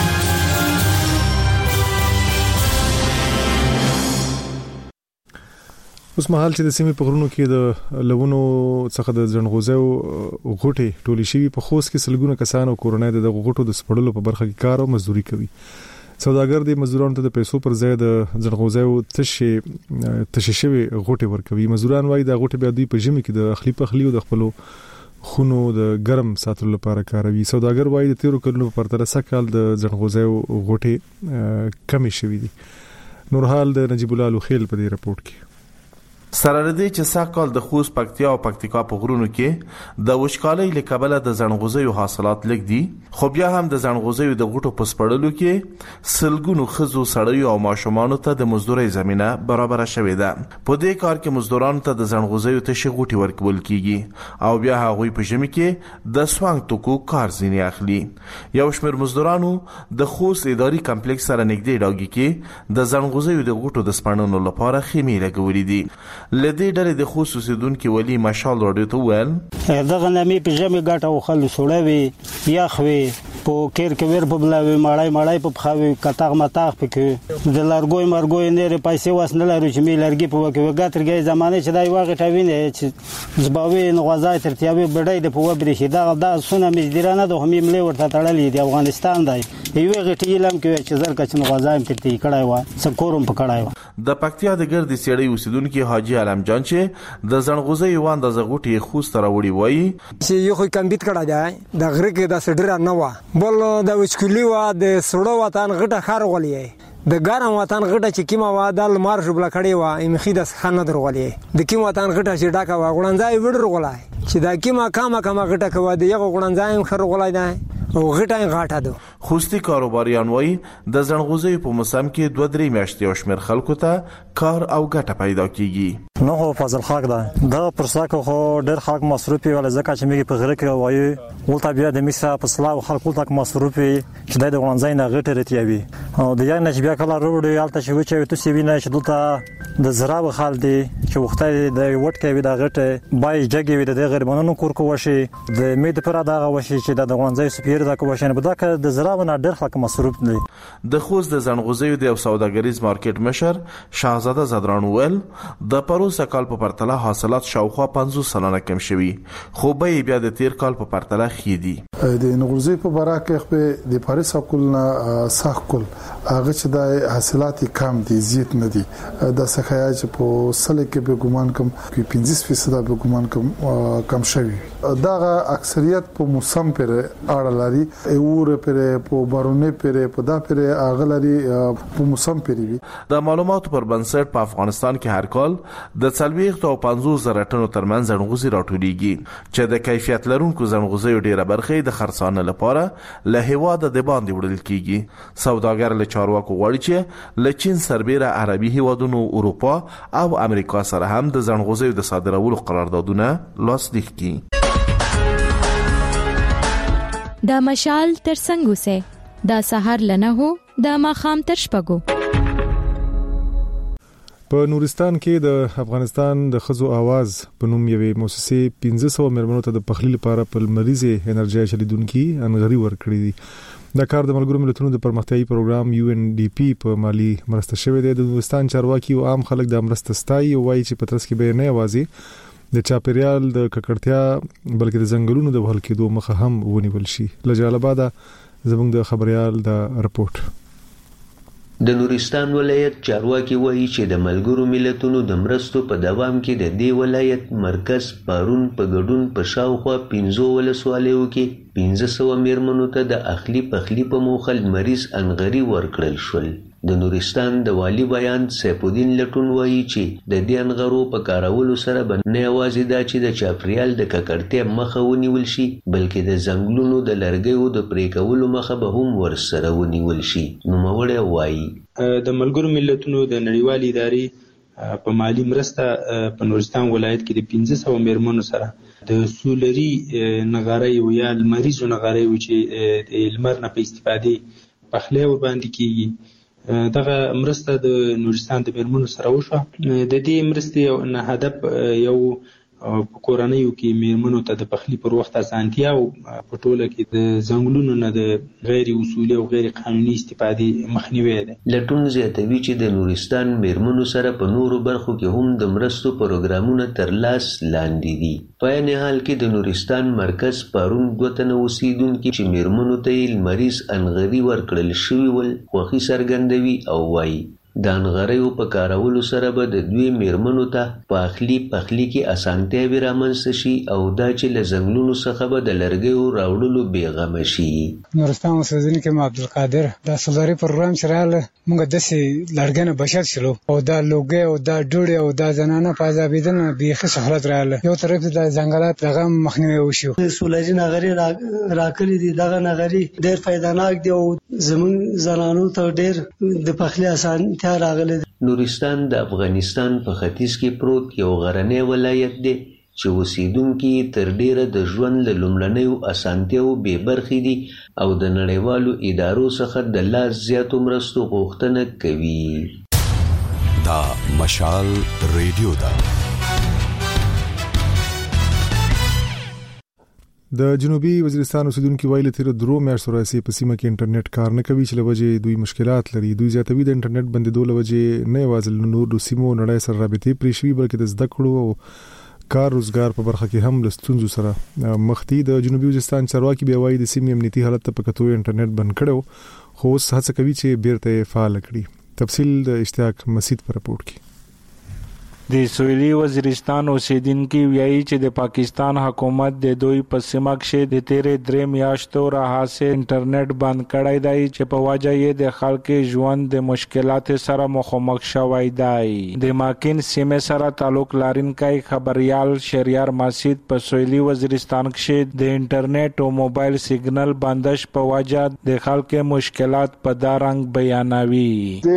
اوس مهال چې د سیمې په غرونو کې د لوونو څخه د ځنغوزیو غوټې ټولې شوي په خوست کې سلګونه کسان او کورنۍ د غوټو د سپړلو په برخه کې کار او مزدوري کوي. سوداګر د مزدورانو ته د پیسو پر ځای د ځنغوزیو تشه تشه شوی غوټې ورکوي. مزدوران وايي د غوټې بیا دوی په ژمي کې د اخلي پخلي او د خپلو خونو د ګرم ساتلو لپاره کاروي. سوداګر وايي د تیرو کلونو په پرتله سکهال د ځنغوزیو غوټې کمې شوي دي. نورحال د نجیب الله لوخیل په دې رپورت کې سره لري چې ساکال د خوست پکتیا او پکتیکا په غرونو کې د وشکالۍ لکبله د زنغوزیو حاصلات لږ دي، خو بیا هم د زنغوزیو د غوټو په سپړلو کې سلګونو خزو سړیو او ماشومانو ته د مزدورۍ زمينه برابر شوې ده. په دې کار کې مزدورانو ته د زنغوزیو تشي غوټي ورکول کیږي او بیا هغوی په ژمي کې د سوانګ توکو کار ځینې اخلي. یو شمېر مزدورانو د خوست اداري کمپلیکس سره نږدې ډاګي کې د زنغوزیو د غوټو د سپړنو لپاره خېمې لګولې دي. لدې ډلې د خوست اوسیدونکو ولی مشال راډیو ته ویل دغه نامې په ژمي ګټه او خل سوړوي یخوي په کیر کې ور په بلاوي مړای مړای په خاوي کتاغ متاغ پکې د لارګوي مرګوي نه پیسې واسنه لري چې می لرګي په وکه وګاترګي زمانه چې دای واغ ټاوینه چې زباوي نغوازای ترتیابي بډای د په وبري شي دا د سونه مجدرانه د همیم له ورته تړلې دی افغانستان دی یو غټی لم کې چې زر کچ نغوازایم پرتی کړای و سکورم پکړای و د پکتیا د ګردي سیړی اوسیدونکو حاجی علم جان چې د زنغوزي وان د زغوټي خوست راوړي وای چې یو خو کمبيت کړه دی د غره کې د سډره نه و بل د وچکلی و د سړو وطن غټه خار غولې د ګرم وطن غټه چې کیما و د مار جوړ کړي و امخي د خانه درغولې د کیم وطن غټه چې ډاکا و غړنځای وډر غولای چې دا کیما کاما کاما غټه کوي د یو غړنځای خر غولای دی او غټه غاټه ده. خوستي کاروباریان وای د زنغوزي په موسم کې دوه درې میاشتې او شمیر خلکو ته کار او ګټه پیدا کیږي. نو خو فضل خاک ده دا پرساکو خو ډېر خاک مصرفي ول ځکه چې میږي په غره کې وایي ول طبيعه د مصر په سلاو خلکو تک مصرفي چې د غونځای نه غټه رتیوي او د یان نش بیا کله وروړي الته چې وچې تو سی ویني چې دلته د زراب خال دي چې وخته د وټ کې د غټه بای جګي وي د غربانو کور کو وشي د مید پر دغه وشي چې د غونځای سپیر د کوښنه بده ک د زراب نه ډېر خلک مصروف دي. د خوست د زنغوزیو د سوداګریز مارکیټ مشر شاهزاده زدران ول د پروسه کال په پرتله حاصلات شاوخوا پنځوس سلنه کم شوي خو به بیا د تیر کال په پرتله خېدي. د نغوزي په برکه خو د پاریس کولنا ساخ کول هغه چې د حاصلات کم دي زیات نه دي د سخیا چې په سل کې به ګومان کم کې پنځه فیصد به ګومان کم کم شوي دا اکثریت په موسم پر اړه لري اور پر په بارونه پر په دا پر اغلري په موسم پر وي. د معلوماتو پر بنسټ په افغانستان کې هر کال د څلويخ او پنځوس زره ټنو ترمنځ زنغوزي راټولېږي چې د کیفیت لرونکو زنغوزي ډیره برخه د خرڅانه لپاره له هواده د باندې وړل کیږي. سوداګر له چارواکو غواړي چې له چین سربېره عربي هیوادونو اروپا او امریکا سره هم د زنغوزي د صادرولو قراردادونه لاسلیک کړي. دا مشال تر څنګه سه دا سحر لنه هو دا ماخام تر شپګو. په نورستان کې د افغانستان د خزو आवाज په نوم یوې مؤسسې پنځه سوه مېرمنو ته د پخلی لپاره په مریضه انرژي شلیدونکو انغری ورکړي دي. دا کار د ملګرو ملتونو د پرمختیايي پروګرام یو ان ډي پی په مالی مرسته شوی دی. د نورستان چارواکي او عام خلک د مرسته ستایي او وایي چې په ترڅ کې به نه اوازي د چاپیریال د ککړتیا بلکې د ځنګلونو د بهل کېدو مخه هم ونیول شي. لجال آباد زموږ د خبريال د رپورت. د نورستان ولایت چارواکي وایي چې د ملګرو ملتونو د مرستو په دوام کې د دې ولایت مرکز پارون په ګډون په شاوخوا پنځو ولسوالیو کې پنځه سوه میرمنو ته د اخلي پخلی په موخه مریض انغری ورکړل شول. د نورستان د والی بیان سیف الدین لټون وایي چې د دې انغرو په کارولو سره به نه یوازې دا چې د چاپریال د ککړتیا مخه ونیول شي بلکې د ځنګلونو د لرګیو د پرې کولو مخه به هم ورسره ونیول شي. نوموړی وایي د ملګرو ملتونو د نړیوالې ادارې په مالی مرسته په نورستان ولایت کې د پنځه سوه میرمنو سره د سولري نغارۍ او یا لمریزو نغارۍ چې د لمر نه په استفادې پخلی ور باندې کیږي دغه مرسته د نورستان د میرمنو سره وشوه. د دې مرستې یو هدف یو په کورنیو کې میرمنو ته د پخلی پر وخت اسانتیا او په ټوله کې د ځنګلونو نه د غیر اصولي او غیر قانوني استفادې مخنیوي ده. لټون زیاتوي چې د نورستان میرمنو سره په نورو برخو کې هم د مرستو پروګرامونه تر لاس لاندې دي. په عین حال کې د نورستان مرکز پرون دوه تنه اوسیدونکي چې میرمنو ته یې مریض انغری ورکړل شوي ول خوښي څرګندوي او وایي د انغریو په کارولو سره به د دوی میرمنو ته په اخلي پخلي کې اسانتیاوې رامنځته شي او دا چې له ځنګلونو څخه به د لرګیو راوړلو بېغمه شي. نورستان اوسېدونکی یم عبدالقادر. دا سولري پروګرام چې راغله موږ داسې لرګی نه بشر شلو او دا لوګی او دا ډوډۍ او دا زنانه په ازابېدل نه بیخي سهولت راغله. یو طرف ته د ځنګلات دغه مخنیوی وشو. سولري نغري راکړي دي. دغه نغري ډېر فایدهناک دي او زموږ زنانو ته ډېر د پخلي اسانتیا راغلې. نورستان د افغانستان په ختیځ کې پروت یو غرنی ولایت دی چې اوسیدونکي تر ډیره د ژوند له لومړنیو اسانتیاوو بې برخې دي او د نړیوالو ادارو څخه د لاس زیاتو مرستو غوښتنه کوي. دا مشال ریډیو ده. د جنوبي وزیرستان اوسیدونکو ویلي تیر درو میاشتو راځي په سیمه کې انټرنیټ کار نه کوي چې لوجه دوی مشکلات لري. دوی زیاتوي د انټرنیټ بندیدو لوجه نه یوازې نور سیمو نړۍ سره رابطې پرې شوي بلکې د زده کړو او کار روزګار په برخه کې هم له ستونزو سره مخ دي. د جنوبي وزیرستان چارواکي بیا وایي د سیمې امنیتي حالت ته په کتو انټرنیټ بند کړو خو اوس هڅه کوي چې بیرته فعال کړي. تفصیل د اشتیاق مسعود پر رپورت کې. د سویلي وزیرستان اوسیدونکي وایي چې د پاکستان حکومت د دوی په سیمه کې د تیرې درې میاشتو راهیسې انټرنیټ بند کړی دی چې په وجه یې د خلکو ژوند د مشکلاتو سره مخامخ شوی دی. د ماکین سیمه سره تعلق لرونکی خبريال شهریار مسعود په سویلي وزیرستان کې د انټرنیټ او موبایل سیګنل بندش په وجه د خلکو مشکلات په دارنګ بیانوي.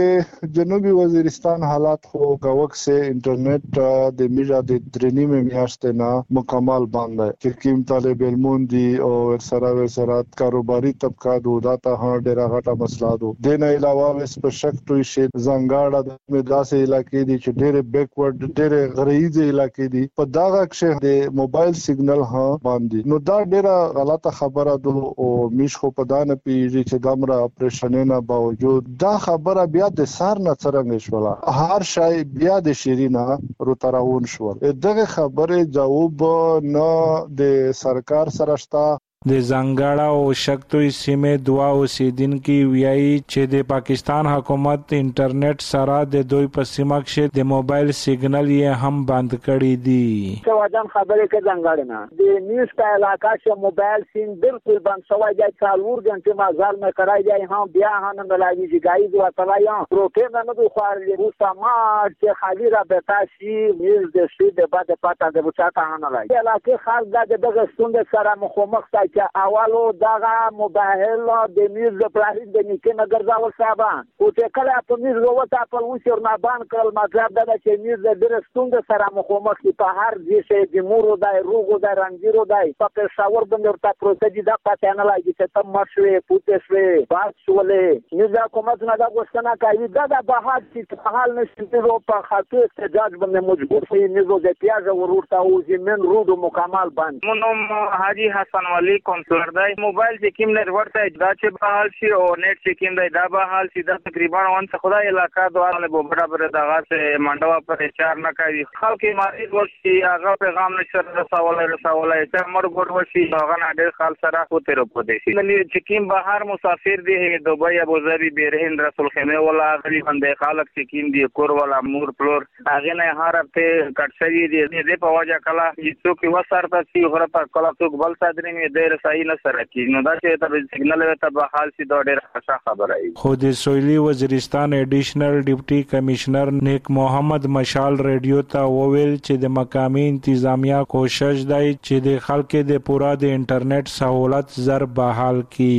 د جنوبي وزیرستان حالات خو گاوک سے انټرنیټ انټرنیټ د میجا د درنیمه میاشتې نه مکمل باندې چې کوم طالب علمون دي او سره سره کاروباري طبقه دوه ته هر ډیره غټه مسله ده. د نه علاوه په شک توي شي زنګاړه د مداسه علاقې دي چې ډیره بیکورډ ډیره غریزه علاقې دي په داغه کې د موبایل سیګنل ها باندې نو دا ډیره غلطه خبره ده او میش خو په دانه پیږي چې دمره اپریشن نه باوجود دا خبره بیا د سار نه څرنګ شوله هر شای بیا د شیرینه روتراون شول. دغه خبره جواب نه د سرکار سره شته. د زنګاړه او شکتوي سیمه دوا اوسیدونکي ویایي چې د پاکستان حکومت انټرنیټ سره د دوی په سیمه کې د موبایل سیګنل یې هم بند کړی دي. سوادان خبره کې زنګاړه نه د نیوز په علاقه کې موبایل سیم بالکل بند شوی دی. څلور غنټه مازال مې کړای دی هم بیا هم نه لایي چې ګایز وتلایا پروتین نه دوی خو لري سماج چې خالي را بتا شي نیوز د شي د بعد پتا د بچاته نه لایي علاقه خاص د دغه ستونزه سره مخامخ چې اولو دغه موبایل د میز د پرایز د نیکه نګر ځاول صاحب او چې کله په میز وروته په وشور نه بان کړل مطلب دا چې میز د درستون سره مخامخ په هر ځای د مورو د روغو د رنجیرو د په پېښور باندې ورته پروتېجی د پاتې نه لګي چې تم مشوي پوتې شوي باز شولې میز حکومت نه دا غوښتنه کوي دا د بهاد چې په حال نشي په خاطر احتجاج باندې مجبور شي میزو د پیاز ورورته او زمين رودو مکمل بند. مونږ حاجی حسن ولی کنټرولر دی موبایل چې کوم نه ورته دا چې بحال شي او نیټ چې کوم دی دا بحال شي دا تقریبا وانت خدای علاقہ دوه له برابر دغه سه منډوا پر چار نه کوي خلک مریض ورشي هغه پیغام نشر رسول رسول چې مرګ ورشي هغه نه ډېر خال سره کوته رو پدې شي نو چې کوم بهر مسافر دی دوبۍ ابو ظبي بیرهند رسول خیمه ولا غلی باندې خلک چې کوم دی کور ولا مور پلور هغه نه هر هفته کټ شوی دی دې په وجه کلا چې څوک وسرته شي غره کلا څوک بل صدرې مې ډېر صحیح نه سره کی نو دا چې د سیګنل ته به حال سي دا ډېر ښه خبره ای. خو د سویلي وزیرستان ایډیشنل ډیپټي کمشنر نیک محمد مشال ریډیو ته وویل چې د مقامی انتظامیه کوشش دی چې د خلکو د پورا د انټرنیټ سہولت زر بحال کی.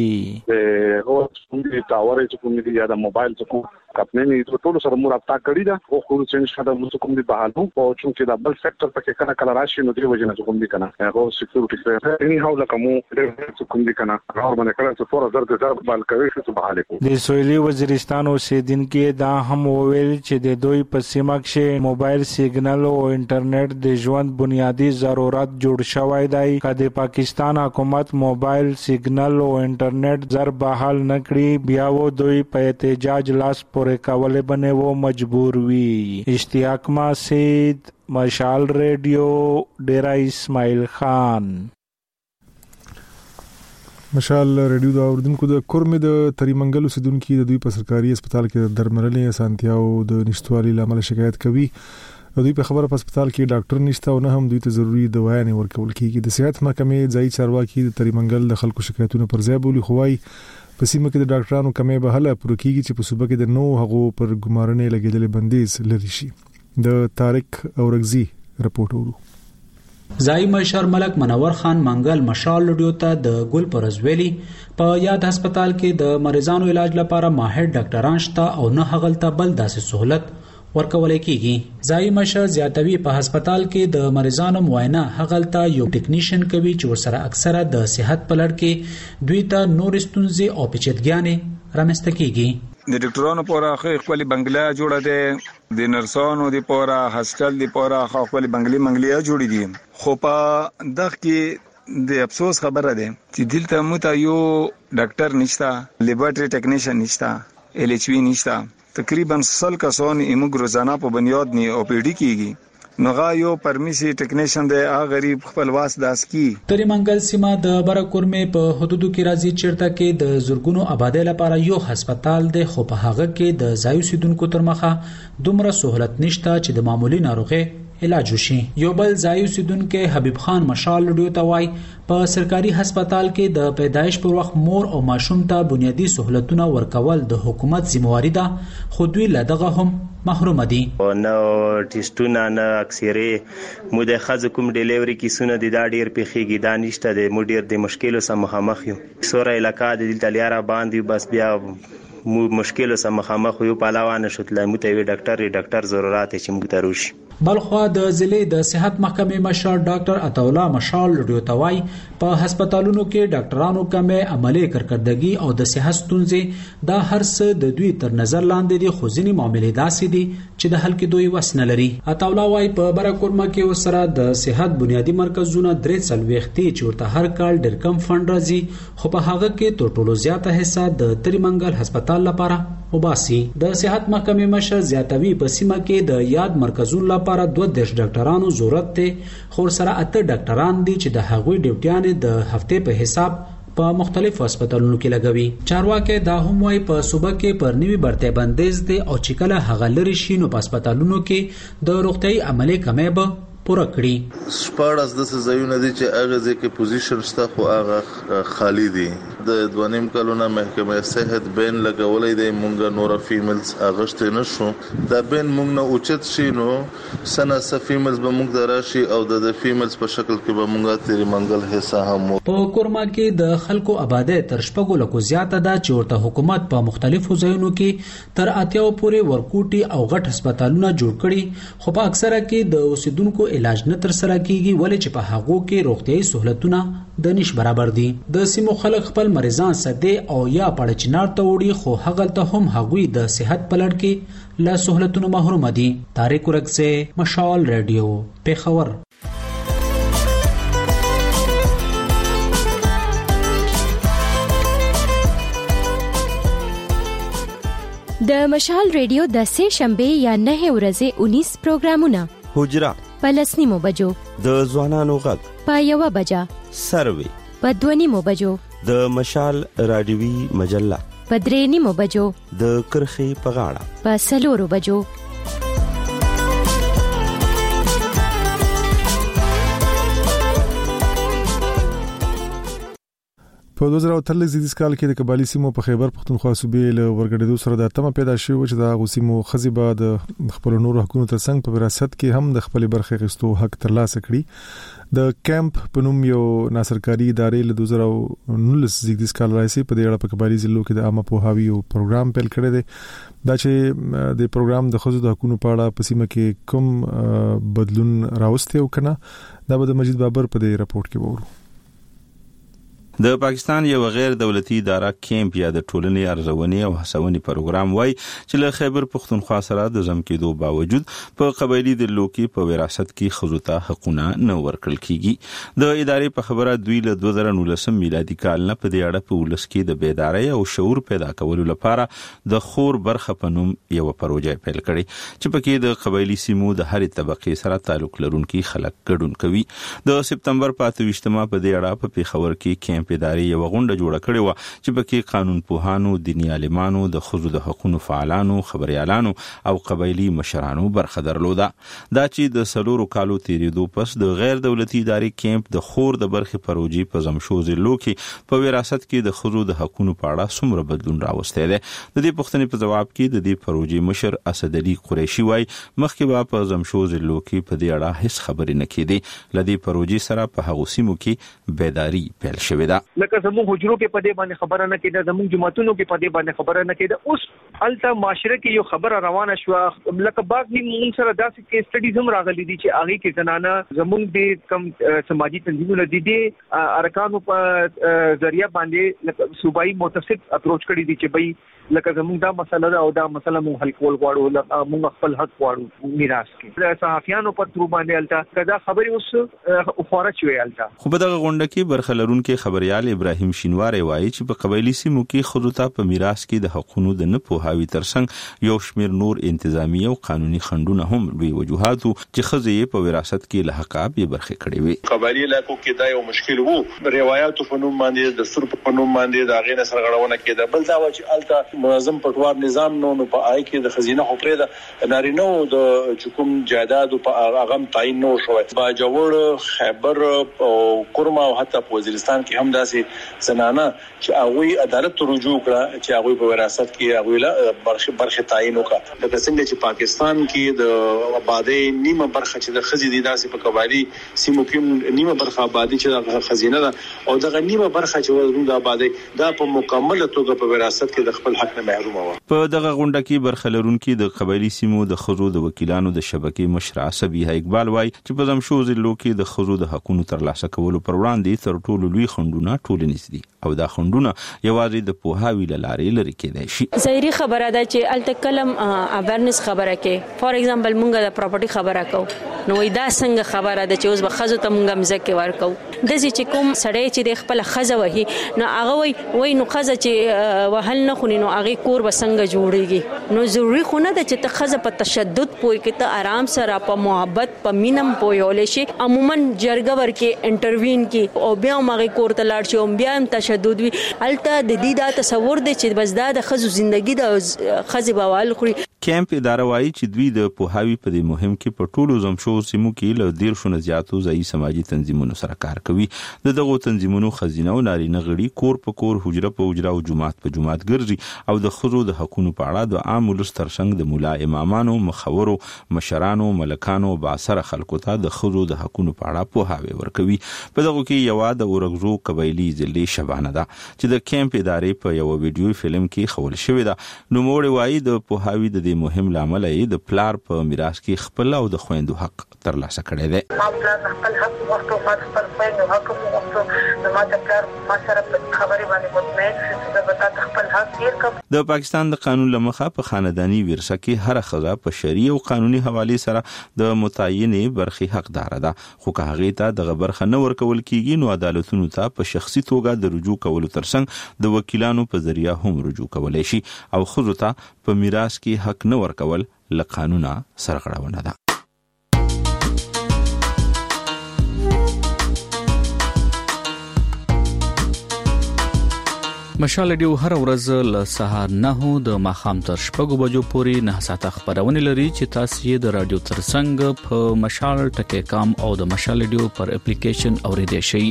او څنګه ټاور چې کوم دی یا د موبایل څخه کپنه نه ټول سره مور اپتا کړی دا او خو چې شاده موږ کوم دی بحالو او چې دا بل سېکټر پکې کنه کله راشي نو دی وجنه کوم دی کنه هغه سکیورټي سره اني هاو لکه مو ډېر کوم دی کنه راو باندې کله څو فور زر د زر بال کوي چې بحاله کو. د سویلي وزیرستان اوسیدونکو دا هم وویل چې د دوی په سیمه کې موبایل سیګنل او انټرنیټ د ژوند بنیادی ضرورت جوړ شوی دی. کله پاکستان حکومت موبایل سیګنل او انټرنیټ زر بحال نکړي بیا و دوی په احتجاج لاس پورې کولې بنه و مجبور وي. اشتیاق مسعود مشال ریډیو ډیرا اسماعیل خان. مشال ریډیو دا اوردونکو د کورمې د تریمنګل اوسیدونکو د دوی په سرکاري هسپتال کې درملنې اسانتیاو د نشټوالي لامل شکایت کوي. دوی په خبره په هسپتال کې ډاکټر نشته او نه هم دوی ته ضروري دوايانې ورکول کیږي. د صحت محکمې ځای چارواکي د تریمنګل د خلکو شکایتونه پر ځای بولی خوای په سیمه کې د ډاکټرانو کمې به هله پر کیږي چې په صوبه کې د نو هغو پر ګمارنې لګیدل بندیز لري شي. د طارق اورغزي رپورټ ورو. زای مشر ملک منور خان منګل مشال لډیو ته د ګل پرزویلی په یاد هسپتال کې د مریضانو علاج لپاره ماهر ډاکټران شته او نه هغلته بل داسې سہولت ورکول کیږي. ځای مشر زیاتوي په هسپتال کې د مریضانو معاینه هغلته یو ټیکنیشن کوي چې ورسره اکثره د صحت په لړ کې دوی ته نور ستونزې او پیچیدګیانې رامنځته کیږي. د ډاکټرانو پورا خپل بنگلا جوړه ده، د نرسانو د پورا هاسپټل د پورا خپل بنگلي منګلیا جوړې دي. خو په دغه کې د افسوس خبره ده چې دلته موته یو ډاکټر نشته، لیبارټری ټیکنیشن نشته، ال ایچ وی نشته. تقریبا سل کسان ایموګ روزانه په بنیاد نه او پی ډی کیږي. نغا یو پرمیسی ټیکنیشن دی ا غریب خپل واس داس کی. تریمنګل سیمه د برکورمې په حدودو کې راځي چیرته کې د زورګونو آبادی لپاره یو هسپتال دی، خو په هغه کې د ځایو سیدونکو تر مخه دومره سہولت نشته چې د معمولی ناروغي علاج وشي. یو بل ځایو سیدونکو حبیب خان مشال لډیو ته وای په سرکاري هسپتال کې د پیدایش پر وخت مور او ماشوم ته بنیادی سہولتونه ورکول د حکومت ذمہواری ده، خو دوی لدغه هم محروم دي. نو ټیسټونه نه اکثره مو د خځو کوم ډیلیوري کیسونه د دا ډیر پیخيږي، دا نشته د مو ډیر د مشکلو سره مخامخ یو. سوره علاقہ د دلته لیاره باندې بس بیا مو مشکل سره مخامخ یو پهلوان شتل مو ته وی ډاکټر ډاکټر ضرورت چې موږ ته روش. بلخوا د ضلع د صحت محکمې مشر ډاکټر عطاولا مشال لډیو توای په هسپتالونو کې ډاکټرانو کمې عملي کارکړدګي او د صحت ستونزې دا هر څه د دوی تر نظر لاندې دي، خو ځینې معاملې داسې دي چې د حل کې دوی وس نه لري. عطاولا وای په برکورمه کې وسره د صحت بنیادی مرکزونه درې څلويختي چې ورته هر کال ډېر کم فند راځي، خو په هغه کې تر ټولو زیاته حصہ د تریمنګل هسپتال لپاره وباسي. د صحت محکمې مشر زیاتوي په سیمه کې د یاد مرکزونو لپاره دوه دیش ډاکټرانو ضرورت ته، خو سره اته ډاکټران دي چې د هغوی ډیوټیان د هفته په حساب په مختلفو هسپتالونو کې لګوي. چارواکي دا هم وايي په صوبه کې پر نیوي برته بندیز دي او چې کله هغه لري شي نو په هسپتالونو کې د روغتي عملي کمې به پوره کړي. سپارس د ځایونه دي چې هغه ځکه پوزیشن شته خو هغه خالی دي. د دوانیم کلونه محکمه صحت بین لګولې دی، مونږه نور فیمیلز اغشته نشو. دا بین مونږ نه اوچت شي نو سنه س فیمیلز به مونږ دراشي او د فیمیلز په شکل کې به مونږه تیری منګل حصہ هم. په کورما کې د خلکو آباده تر شپږو لکو زیاته ده چې ورته حکومت په مختلفو ځایونو کې تر اتیاو پورې ورکوټي او غټ هسپتالونه جوړ کړي، خو په اکثره کې د اوسیدونکو علاج نه تر سره کیږي ولې چې په هغو کې روغتيایي سہولتونه د نش برابر دي. د سیمو خلک خپل مریضان سده او یا پړ چنار ته وړي، خو هغه ته هم هغوی د صحت په لړ کې له سہولتونو محروم دي. طارق ورغزي مشال ریډیو پیښور. د مشال ریډیو د سه شنبه یا نه ورځې انیس پروګرامونه حجره پلسنیمو بجو د ځوانانو غږ په یو بجا سروي په دونیمو بجو د مشال رادیوي مجله په درېنیمو بجو د کرخي په غاړه په سلورو بجو په دوه زره اتلس زیدیس کال کې د قبایلی سیمو په خیبر پختونخوا صوبې له ورګړېدو سره د اتمه پیدا شوه چې د غوسیمو خزیبه د خپل نور حقوقو ترڅنګ په وراثت کې هم د خپل برخه غستو حق ترلاسه کړي. د کیمپ په نوم یو ناسرکاري ادارې له دوه زره نولس زیدیس کال راځي په دې اړه په قبایلی ضلعو کې د عامه پوهاوی او پروګرام پیل کړی دی. دا چې د پروګرام د خزو د حقوقو په اړه په سیمه کې کوم بدلون راوستي او کنه دا به د مجید بابر په دې راپورټ کې وورو. د پاکستان یو غیر دولتي اداره کیمپ یا د ټولنې ارزونې او هڅونې پروګرام وای چې له خیبر پختونخوا سره د زم کېدو باوجود په قبایلی ضلعو کې په وراثت کې خزوته حقوقونه نه ورکړل کیږي. د ادارې په خبره دوی له دوه زره نولس میلادي کال نه په دې اړه په ولس کې د بیدارۍ او شعور پیدا کولو لپاره د خور برخه په نوم یو پروژه پیل کړي چې پکې د قبایلی سیمو د هرې طبقې سره تعلق لرونکي خلک ګډون کوي. د سپتمبر په اته ویشتمه په دې اړه په پیښور کې کیمپ کیمپ ادارې یو غونډه جوړه کړې و چې پکې قانون پوهانو، دیني عالمانو، د ښځو د حقوقو فعالانو، خبريالانو او قبایلی مشرانو برخه درلوده. دا چې د سلورو کالو تیریدو پس د غیر دولتي ادارې کیمپ د خور د برخې پروژې په زمشو ضلع کې په وراثت کې د ښځو د حقوقو په اړه څومره بدلون راوستی دی. د دې پوښتنې په جواب کې د دې پروژې مشر اسد علي قریشي وايي مخکې به په زمشو ضلع کې په دې اړه هیڅ خبرې نه کېدې. لدې پروژې سره په هغو سیمو کې بیداری پیل شوې ده. لکه زموږ حجرو کې په دې باندې خبره نه کېده، زموږ جماعتونو کې په دې باندې خبره نه کېده. اوس الته معاشره کې یو خبره روانه شو، لکه باغ موږ سره داسې کې سټډیز هم راغلي دي چې هغه کې زنانه زموږ د کم سماجی تنظیمونو د دې ارکانو په ذریعہ باندې صوبایي متفق اپروچ کړی دي چې بای لکه زموږ دا مسله ده او دا مسله مونږ حل کول غواړو، مونږ خپل حق غواړو میراث کې. د صحافیانو په تر باندې الته کدا خبري اوس خورا چوي الته. خو په دغه غونډه کې برخه لرونکي خبريال ابراهيم شینواری وایي چې په قبایلی سیمو کې ښځو ته په میراث کې د حقوقو د نه پوهاوي ترڅنګ یو شمېر نور انتظامی او قانوني خنډونه هم لوی وجوهات چې ښځې په وراثت کې له حقه به برخه کړې وي. قبایلی علاقو کې دا یو مشکل وو، روایتو په نوم باندې د سر په نوم باندې د غیر سرغړونه کېده. بل دا و چې الته منظم پټوار نظام نو نو په آی کې د خزینه خپره د نارینه او د حکوم جایداد په اغم تعین نو شوی. با جوړ خیبر او کورما او حتی په وزیرستان کې هم داسې زنانه چې هغه عدالت رجوع کړه چې هغه په وراثت کې هغه له برخه برخه تعین وکړه. د څنګه چې پاکستان کې د آبادی نیمه برخه چې د خزې دي داسې په قبایلی سیمو کې نیمه برخه آبادی چې د خزینه ده او دغه نیمه برخه چې ورونو د آبادی دا په مکمل توګه په وراثت کې د خپل حق نه محروم و. په دغه غونډه کې برخه لرونکي د قبایلی سیمو د ښځو د وکیلانو د شبکې مشر عصبیه اقبال وايي چې په زمشو ضلع کې د ښځو د حقوقو ترلاسه کولو پر وړاندې تر ټولو لوی خنډونه ټولنیز دي او دا خنډونه یوازې د پوهاوي له لارې لري کېدای شي. ظاهري خبره ده چې الته کلم اویرنس خبره کې فار ایگزامپل مونږه د پراپرټي خبره کو نو دا څنګه خبره ده چې اوس به ښځو ته مونږه مزکه ورکو د چې کوم سړی چې د خپل ښځه وهي نو هغه وای وای نو ښځه چې وهل نه خوني نو هغه کور بسنګ جوړيږي. نو ضروري خو نه ده چې ته ښځه په تشدد پوي کې ته آرام سره په محبت په مینم پویول شي. عموما جرګه ورکې انټروین کې او بیا هغه کور ته لاړ شي او بیا هم تشدد وي. الته د دې دا تصور دی چې بس دا د ښځو ژوندۍ د ښځې بوال خوري. کیمپ اداره وايي چې دوی د پوهاوي په دې مهم کې په ټولو زمشو سیمو کې له ډیر شنه زیاتو ځای سماجی تنظیمونو سره کار کوي. د دغو تنظیمونو خزینه او نارینه غړي کور په کور، حجره په حجره او جماعت په جماعت ګرځي او د ښځو د حقوقو په اړه د عام ولس ترڅنګ د مولا امامانو، مخورو، مشرانو، ملکانو باثر خلکو ته د ښځو د حقوقو په اړه پوهاوی ورکوي. په دغه کې یو د اورغزو قبایلی ضلع شبانه ده چې د کیمپ ادارې په یو ویډیو فلم کې خول شوې ده. نو موږ وایي د پوهاوي د مهم لامل یې د پلار په میراث کې خپل او د خويندو حق ترلاسه کړی دی. ما پلار خپل حق وختو ما خپل خويندو حق وختو ما ته پلار ما سره په خبرې باندې مطمئن چې د بتا خپل حق یې کوم. د پاکستان د قانون لمخه په خاندانی ورثه کې هر ښځه په شرعي او قانوني حواله سره د متعینې برخې حقدار ده. خو که هغه ته دغه برخه نه ورکول کیږي نو عدالتونو ته په شخصي توګه د رجوع کولو ترڅنګ د وکیلانو په ذریعہ هم رجوع کولای شي او ښځو ته په میراث کې حق نه ورکول له قانونا سرغړونه ده. مشال ډیو هر ورځ له سهار نه د ماخام تر شپږو بجو پورې نه ساعته خبرونه لري چې تاسو یې د رادیو ترڅنګ په مشال ټکی کام او د مشال ډیو پر اپلیکیشن اوریدئ شئ.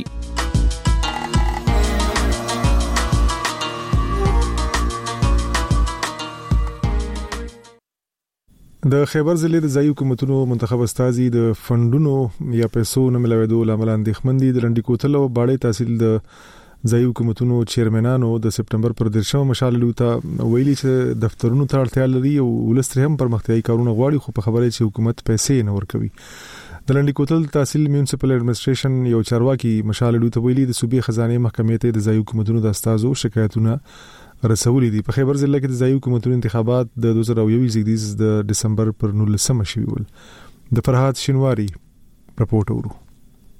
د خیبر ضلع د ځایي حکومتونو منتخب استازي د فندونو یا پیسو نه ملويدو لامل اندېښمن دي. د لنډي کوتل او باړې تحصیل د ځایي حکومتونو چیرمنانو د سپټمبر پر دیرشمه مشال لوته ویلي چې دفترونو ته اړتیا لري او ولستر هم پرمختیايي کارونه غواړي خو په خبره چې حکومت پیسې نه ورکوي. د لنډي کوتل تحصیل میونسپل اډمنسټریشن یو چارواکي مشال لوته ویلي د صوبې خزانه محکمې ته د ځایي حکومتونو د استازو شکایتونه رسولي دي. په خیبر ضلع کې د ځایي حکومتونو انتخابات د دوه زره یو زیږدیز د دسمبر پر نولسمه شوي ول. د فرحات شینواری رپورټ ورو.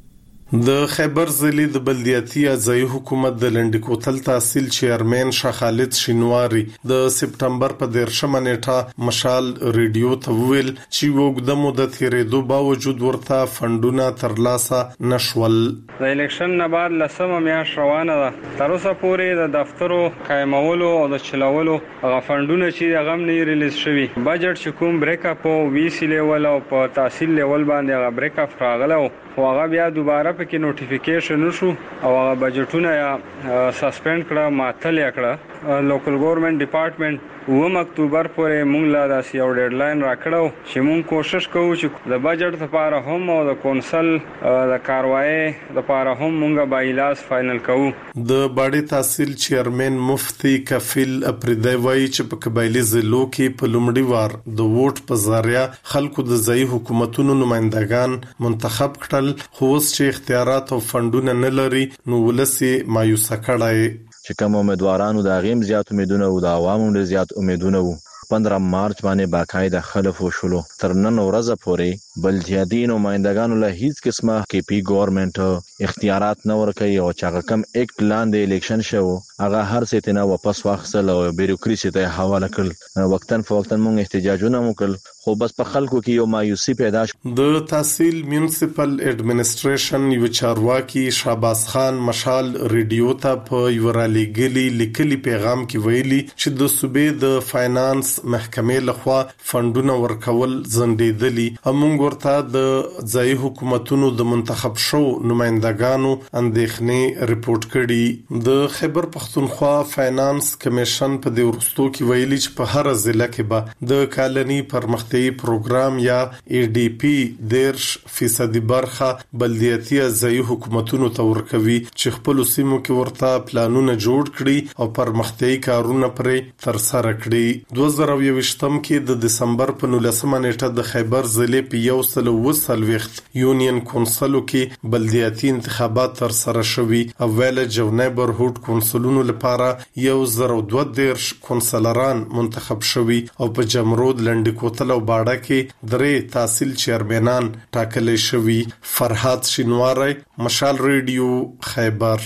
د خیبر ضلع د بلدیاتي اعضای حکومت د لنډکوتل تحصیل چیرمن شاه خالد شینواری د سپټمبر په دیرشمه نیټه مشال ریډیو ته ویل چې وګړه مدت تیرېدو باوجود ورته فندونه ترلاسه نشول. د الیکشن نه بعد لسمه میاشت روانه ده، تر اوسه پورې د دفترو قائمولو او د چلولو هغه فندونه چې هغه نه ریلیز شوي. بجټ چې کوم بریک اپ او وی سی لیول او په تحصیل لیول باندې هغه بریک اپ راغله خو هغه بیا دوباره پکې نوټیفیکیشن وشو او هغه بجټونه یا سسپند کړه، معطل کړه. لوکل ګورنمنت ډپارټمنټ اووم اکتوبر پورې مونږ لا داسې یو ډیډلاین راکړو چې مونږ کوشش کوو چې د بجټ لپاره هم او د کونسل د کاروایی لپاره هم مونږ بایلاس فائنل کوو. د باډي تحصیل چیرمن مفتی کفیل اپریدی وایي چې په قبایلی ضلعو کې په لومړي وار د ووټ په ذریعہ خلکو د ځایي حکومتونو نمائندگان منتخب کړل، خو اوس چې اختیارات او فندونه نه لري نو ولسی مایوسه کړای. چې کوم امیدوارانو د غیم زیات امیدونه او د عوامو ډیر زیات امیدونه وو پندرہ مارچ باندې باقاعده خلف وشلو. تر نن ورځې پورې بلدیاتي نمائندگانو له هیڅ قسمه کې پی ګورنمنت اختیارات نه ورکوي او چې کوم اکټ لاندې الیکشن شو هغه هر څه ته واپس واخیستل او بیروکراسي ته حواله کړل. وختن فوختن موږ احتجاجونه وکړل خو بس په خلکو کې یو مایوسی پیدا شو. د تحصیل میونسپل اډمنسټریشن یو چارواکي شاباس خان مشال ریډیو ته په یو رالیګلی لیکلي پیغام کې ویلي چې د صوبې د فاینانس محکمې لخوا فندونه ورکول زندېدلي. همغه ورته د ځای حکومتونو د منتخب شو نمائندگانو اندېښنې رپورټ کړي. د خیبر پختونخوا فاینانس کمیشن په دې ورستو کې ویلي چې په هر ضلع کې به د کالني پرمختګ پروګرام یا ای ډی پی دیرش فیصدي برخه بلدیاتي ځای حکومتونو ته ورکوي چې خپل سیمو کې ورته پلانونه جوړ کړي او پرمختګي کارونه پرې تر سره کړي. دوه زره یوویشتم کې د دسمبر په نولسمه نیټه د خیبر ضلع په یو سل او وسلويخت یونین کونسلو کې بلدیاتي انتخابات تر سره شوي. اول جو نیبرهود کونسلونو لپاره یو زره دوه دیرش کونسلران منتخب شوي او په جمرود لنډکوتل باډه کې درې تحصیل چیرمنان ټاکل شوي. فرحات شینواری، مشال ریډیو، خیبر.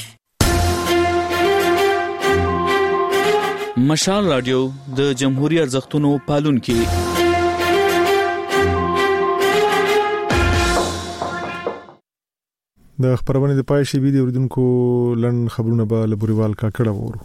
مشال رادیو د جمهوریت ارزښتونو پالونکي. د خبرونه د پای شي ویډیو ردونکو لن خبرونه به لبوريوال کا کړه وورو.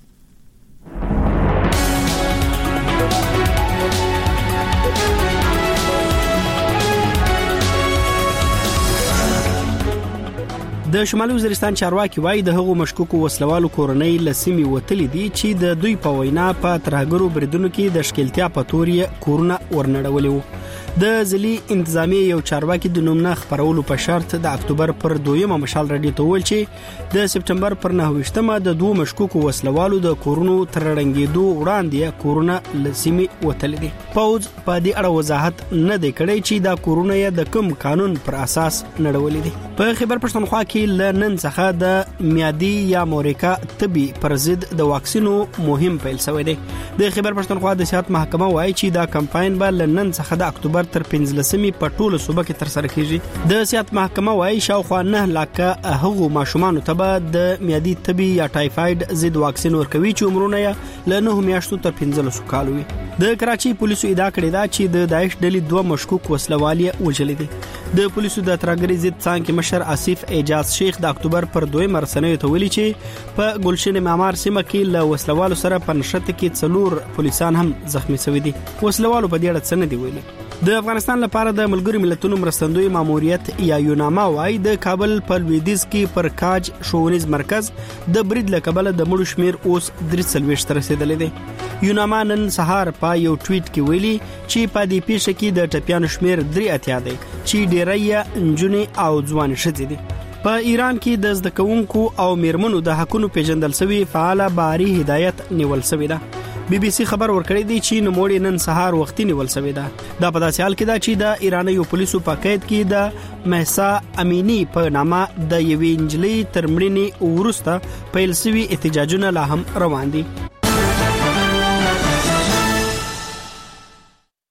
د شمالي وزیرستان چارواکي وایي د هغو مشکوکو وسلوالو کورنۍ لسمي وتلې دي چې د دوی په وینا په ترهګرو بریدونو کې د شکلتیا په تورې کورونه ورنړولې وو. د ځلي انتظامیه یو چارواکي د نومنه خبرولو په شرط د اکتوبر پر دویمه مشال رادیو ته ویل چې د سپټمبر پر نهویشتمه د دوه مشکوکو وسلوالو د کورونو ترړنګېدو وړاندې کورونه لسمي وتلې دي. پوز په دې اړه وضاحت نه دی کړی چې دا کورونه یې د کوم قانون پر اساس نړولې دي. په خیبر پښتونخوا کې لنن څخه د میادي یا موريکا طبي پر ضد د واکسینو مهم پیل شوی دی. د خیبر پښتونخوا د صحت محکمه وایي چې دا کمپاین به لنن څخه د اکتوبر تر پنځلسمې په ټوله صوبه کې تر سره کیږي. د صحت محکمه وایي شاوخوا نه لکه هغو ماشومان ته به د میادي طبي یا ټایفاید ضد واکسین ورکوي چې عمرونه یې له نه میاشتو تر پنځلسو کالو وي. د کراچي پولیسو ادعا کړې ده چې د داعش ډلې دوه مشکوک وسلوال وژلي دي. د پولیسو د ترهګرۍ ضد څانګې مشر آصف اعجاز شیخ د اکتوبر پر دویمه رسنیو ته ویلي چې په ګلشن معمار سیمه کې له وسلوالو سره په نشته کې څلور پولیسان هم زخمی شوي دي. وسلوالو په دې اړه څه نه دی ویلي. د افغانستان لپاره د ملګرو ملتونو مرستندوی ماموریت یا یوناما وايي د کابل په لویدیځ کې پر کاج شوونیز مرکز د برید لکبل د مړو شمیر اوس درې سلويشت تر رسیدلې دي. یوناما نن سهار په یو ټویټ کې ویلي چې په دې پیښه کې د ټپيانو شمیر درې اتیا دی چې ډیرې انجونی او ځوان شذې دي. په ایران کې د زده کوونکو او میرمنو د حقوقو پیژندل شوی فعال باری هدایت نیول شوی ده. بي بي سي خبر ورکړی دی چې نوموړي نن سهار وختي نیول شوی ده. دا په داسې حال کې ده چې د ایرانیو پولیسو په قید کې د مهسا امینی په نامه د یوې انجلۍ تر مړینې وروسته پیل شوي احتجاجونه لا هم روان دي.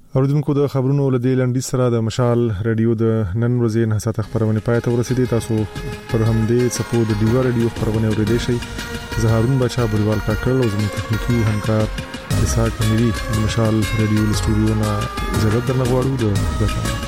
اوریدونکو د خبرونو لدی لنډی سره د مشال رادیو د نن ورځې نه ساته خبرونه پای ته ورسېدي. تاسو پر همدې څپو د ډیوا رادیو خبرونه اوریدئ شئ. زه هارون بچا بریوال کاکړ او زموږ تخنیکی همکار اسحاق میری د مشال رادیو استودیو نه زړه درنه غواړو د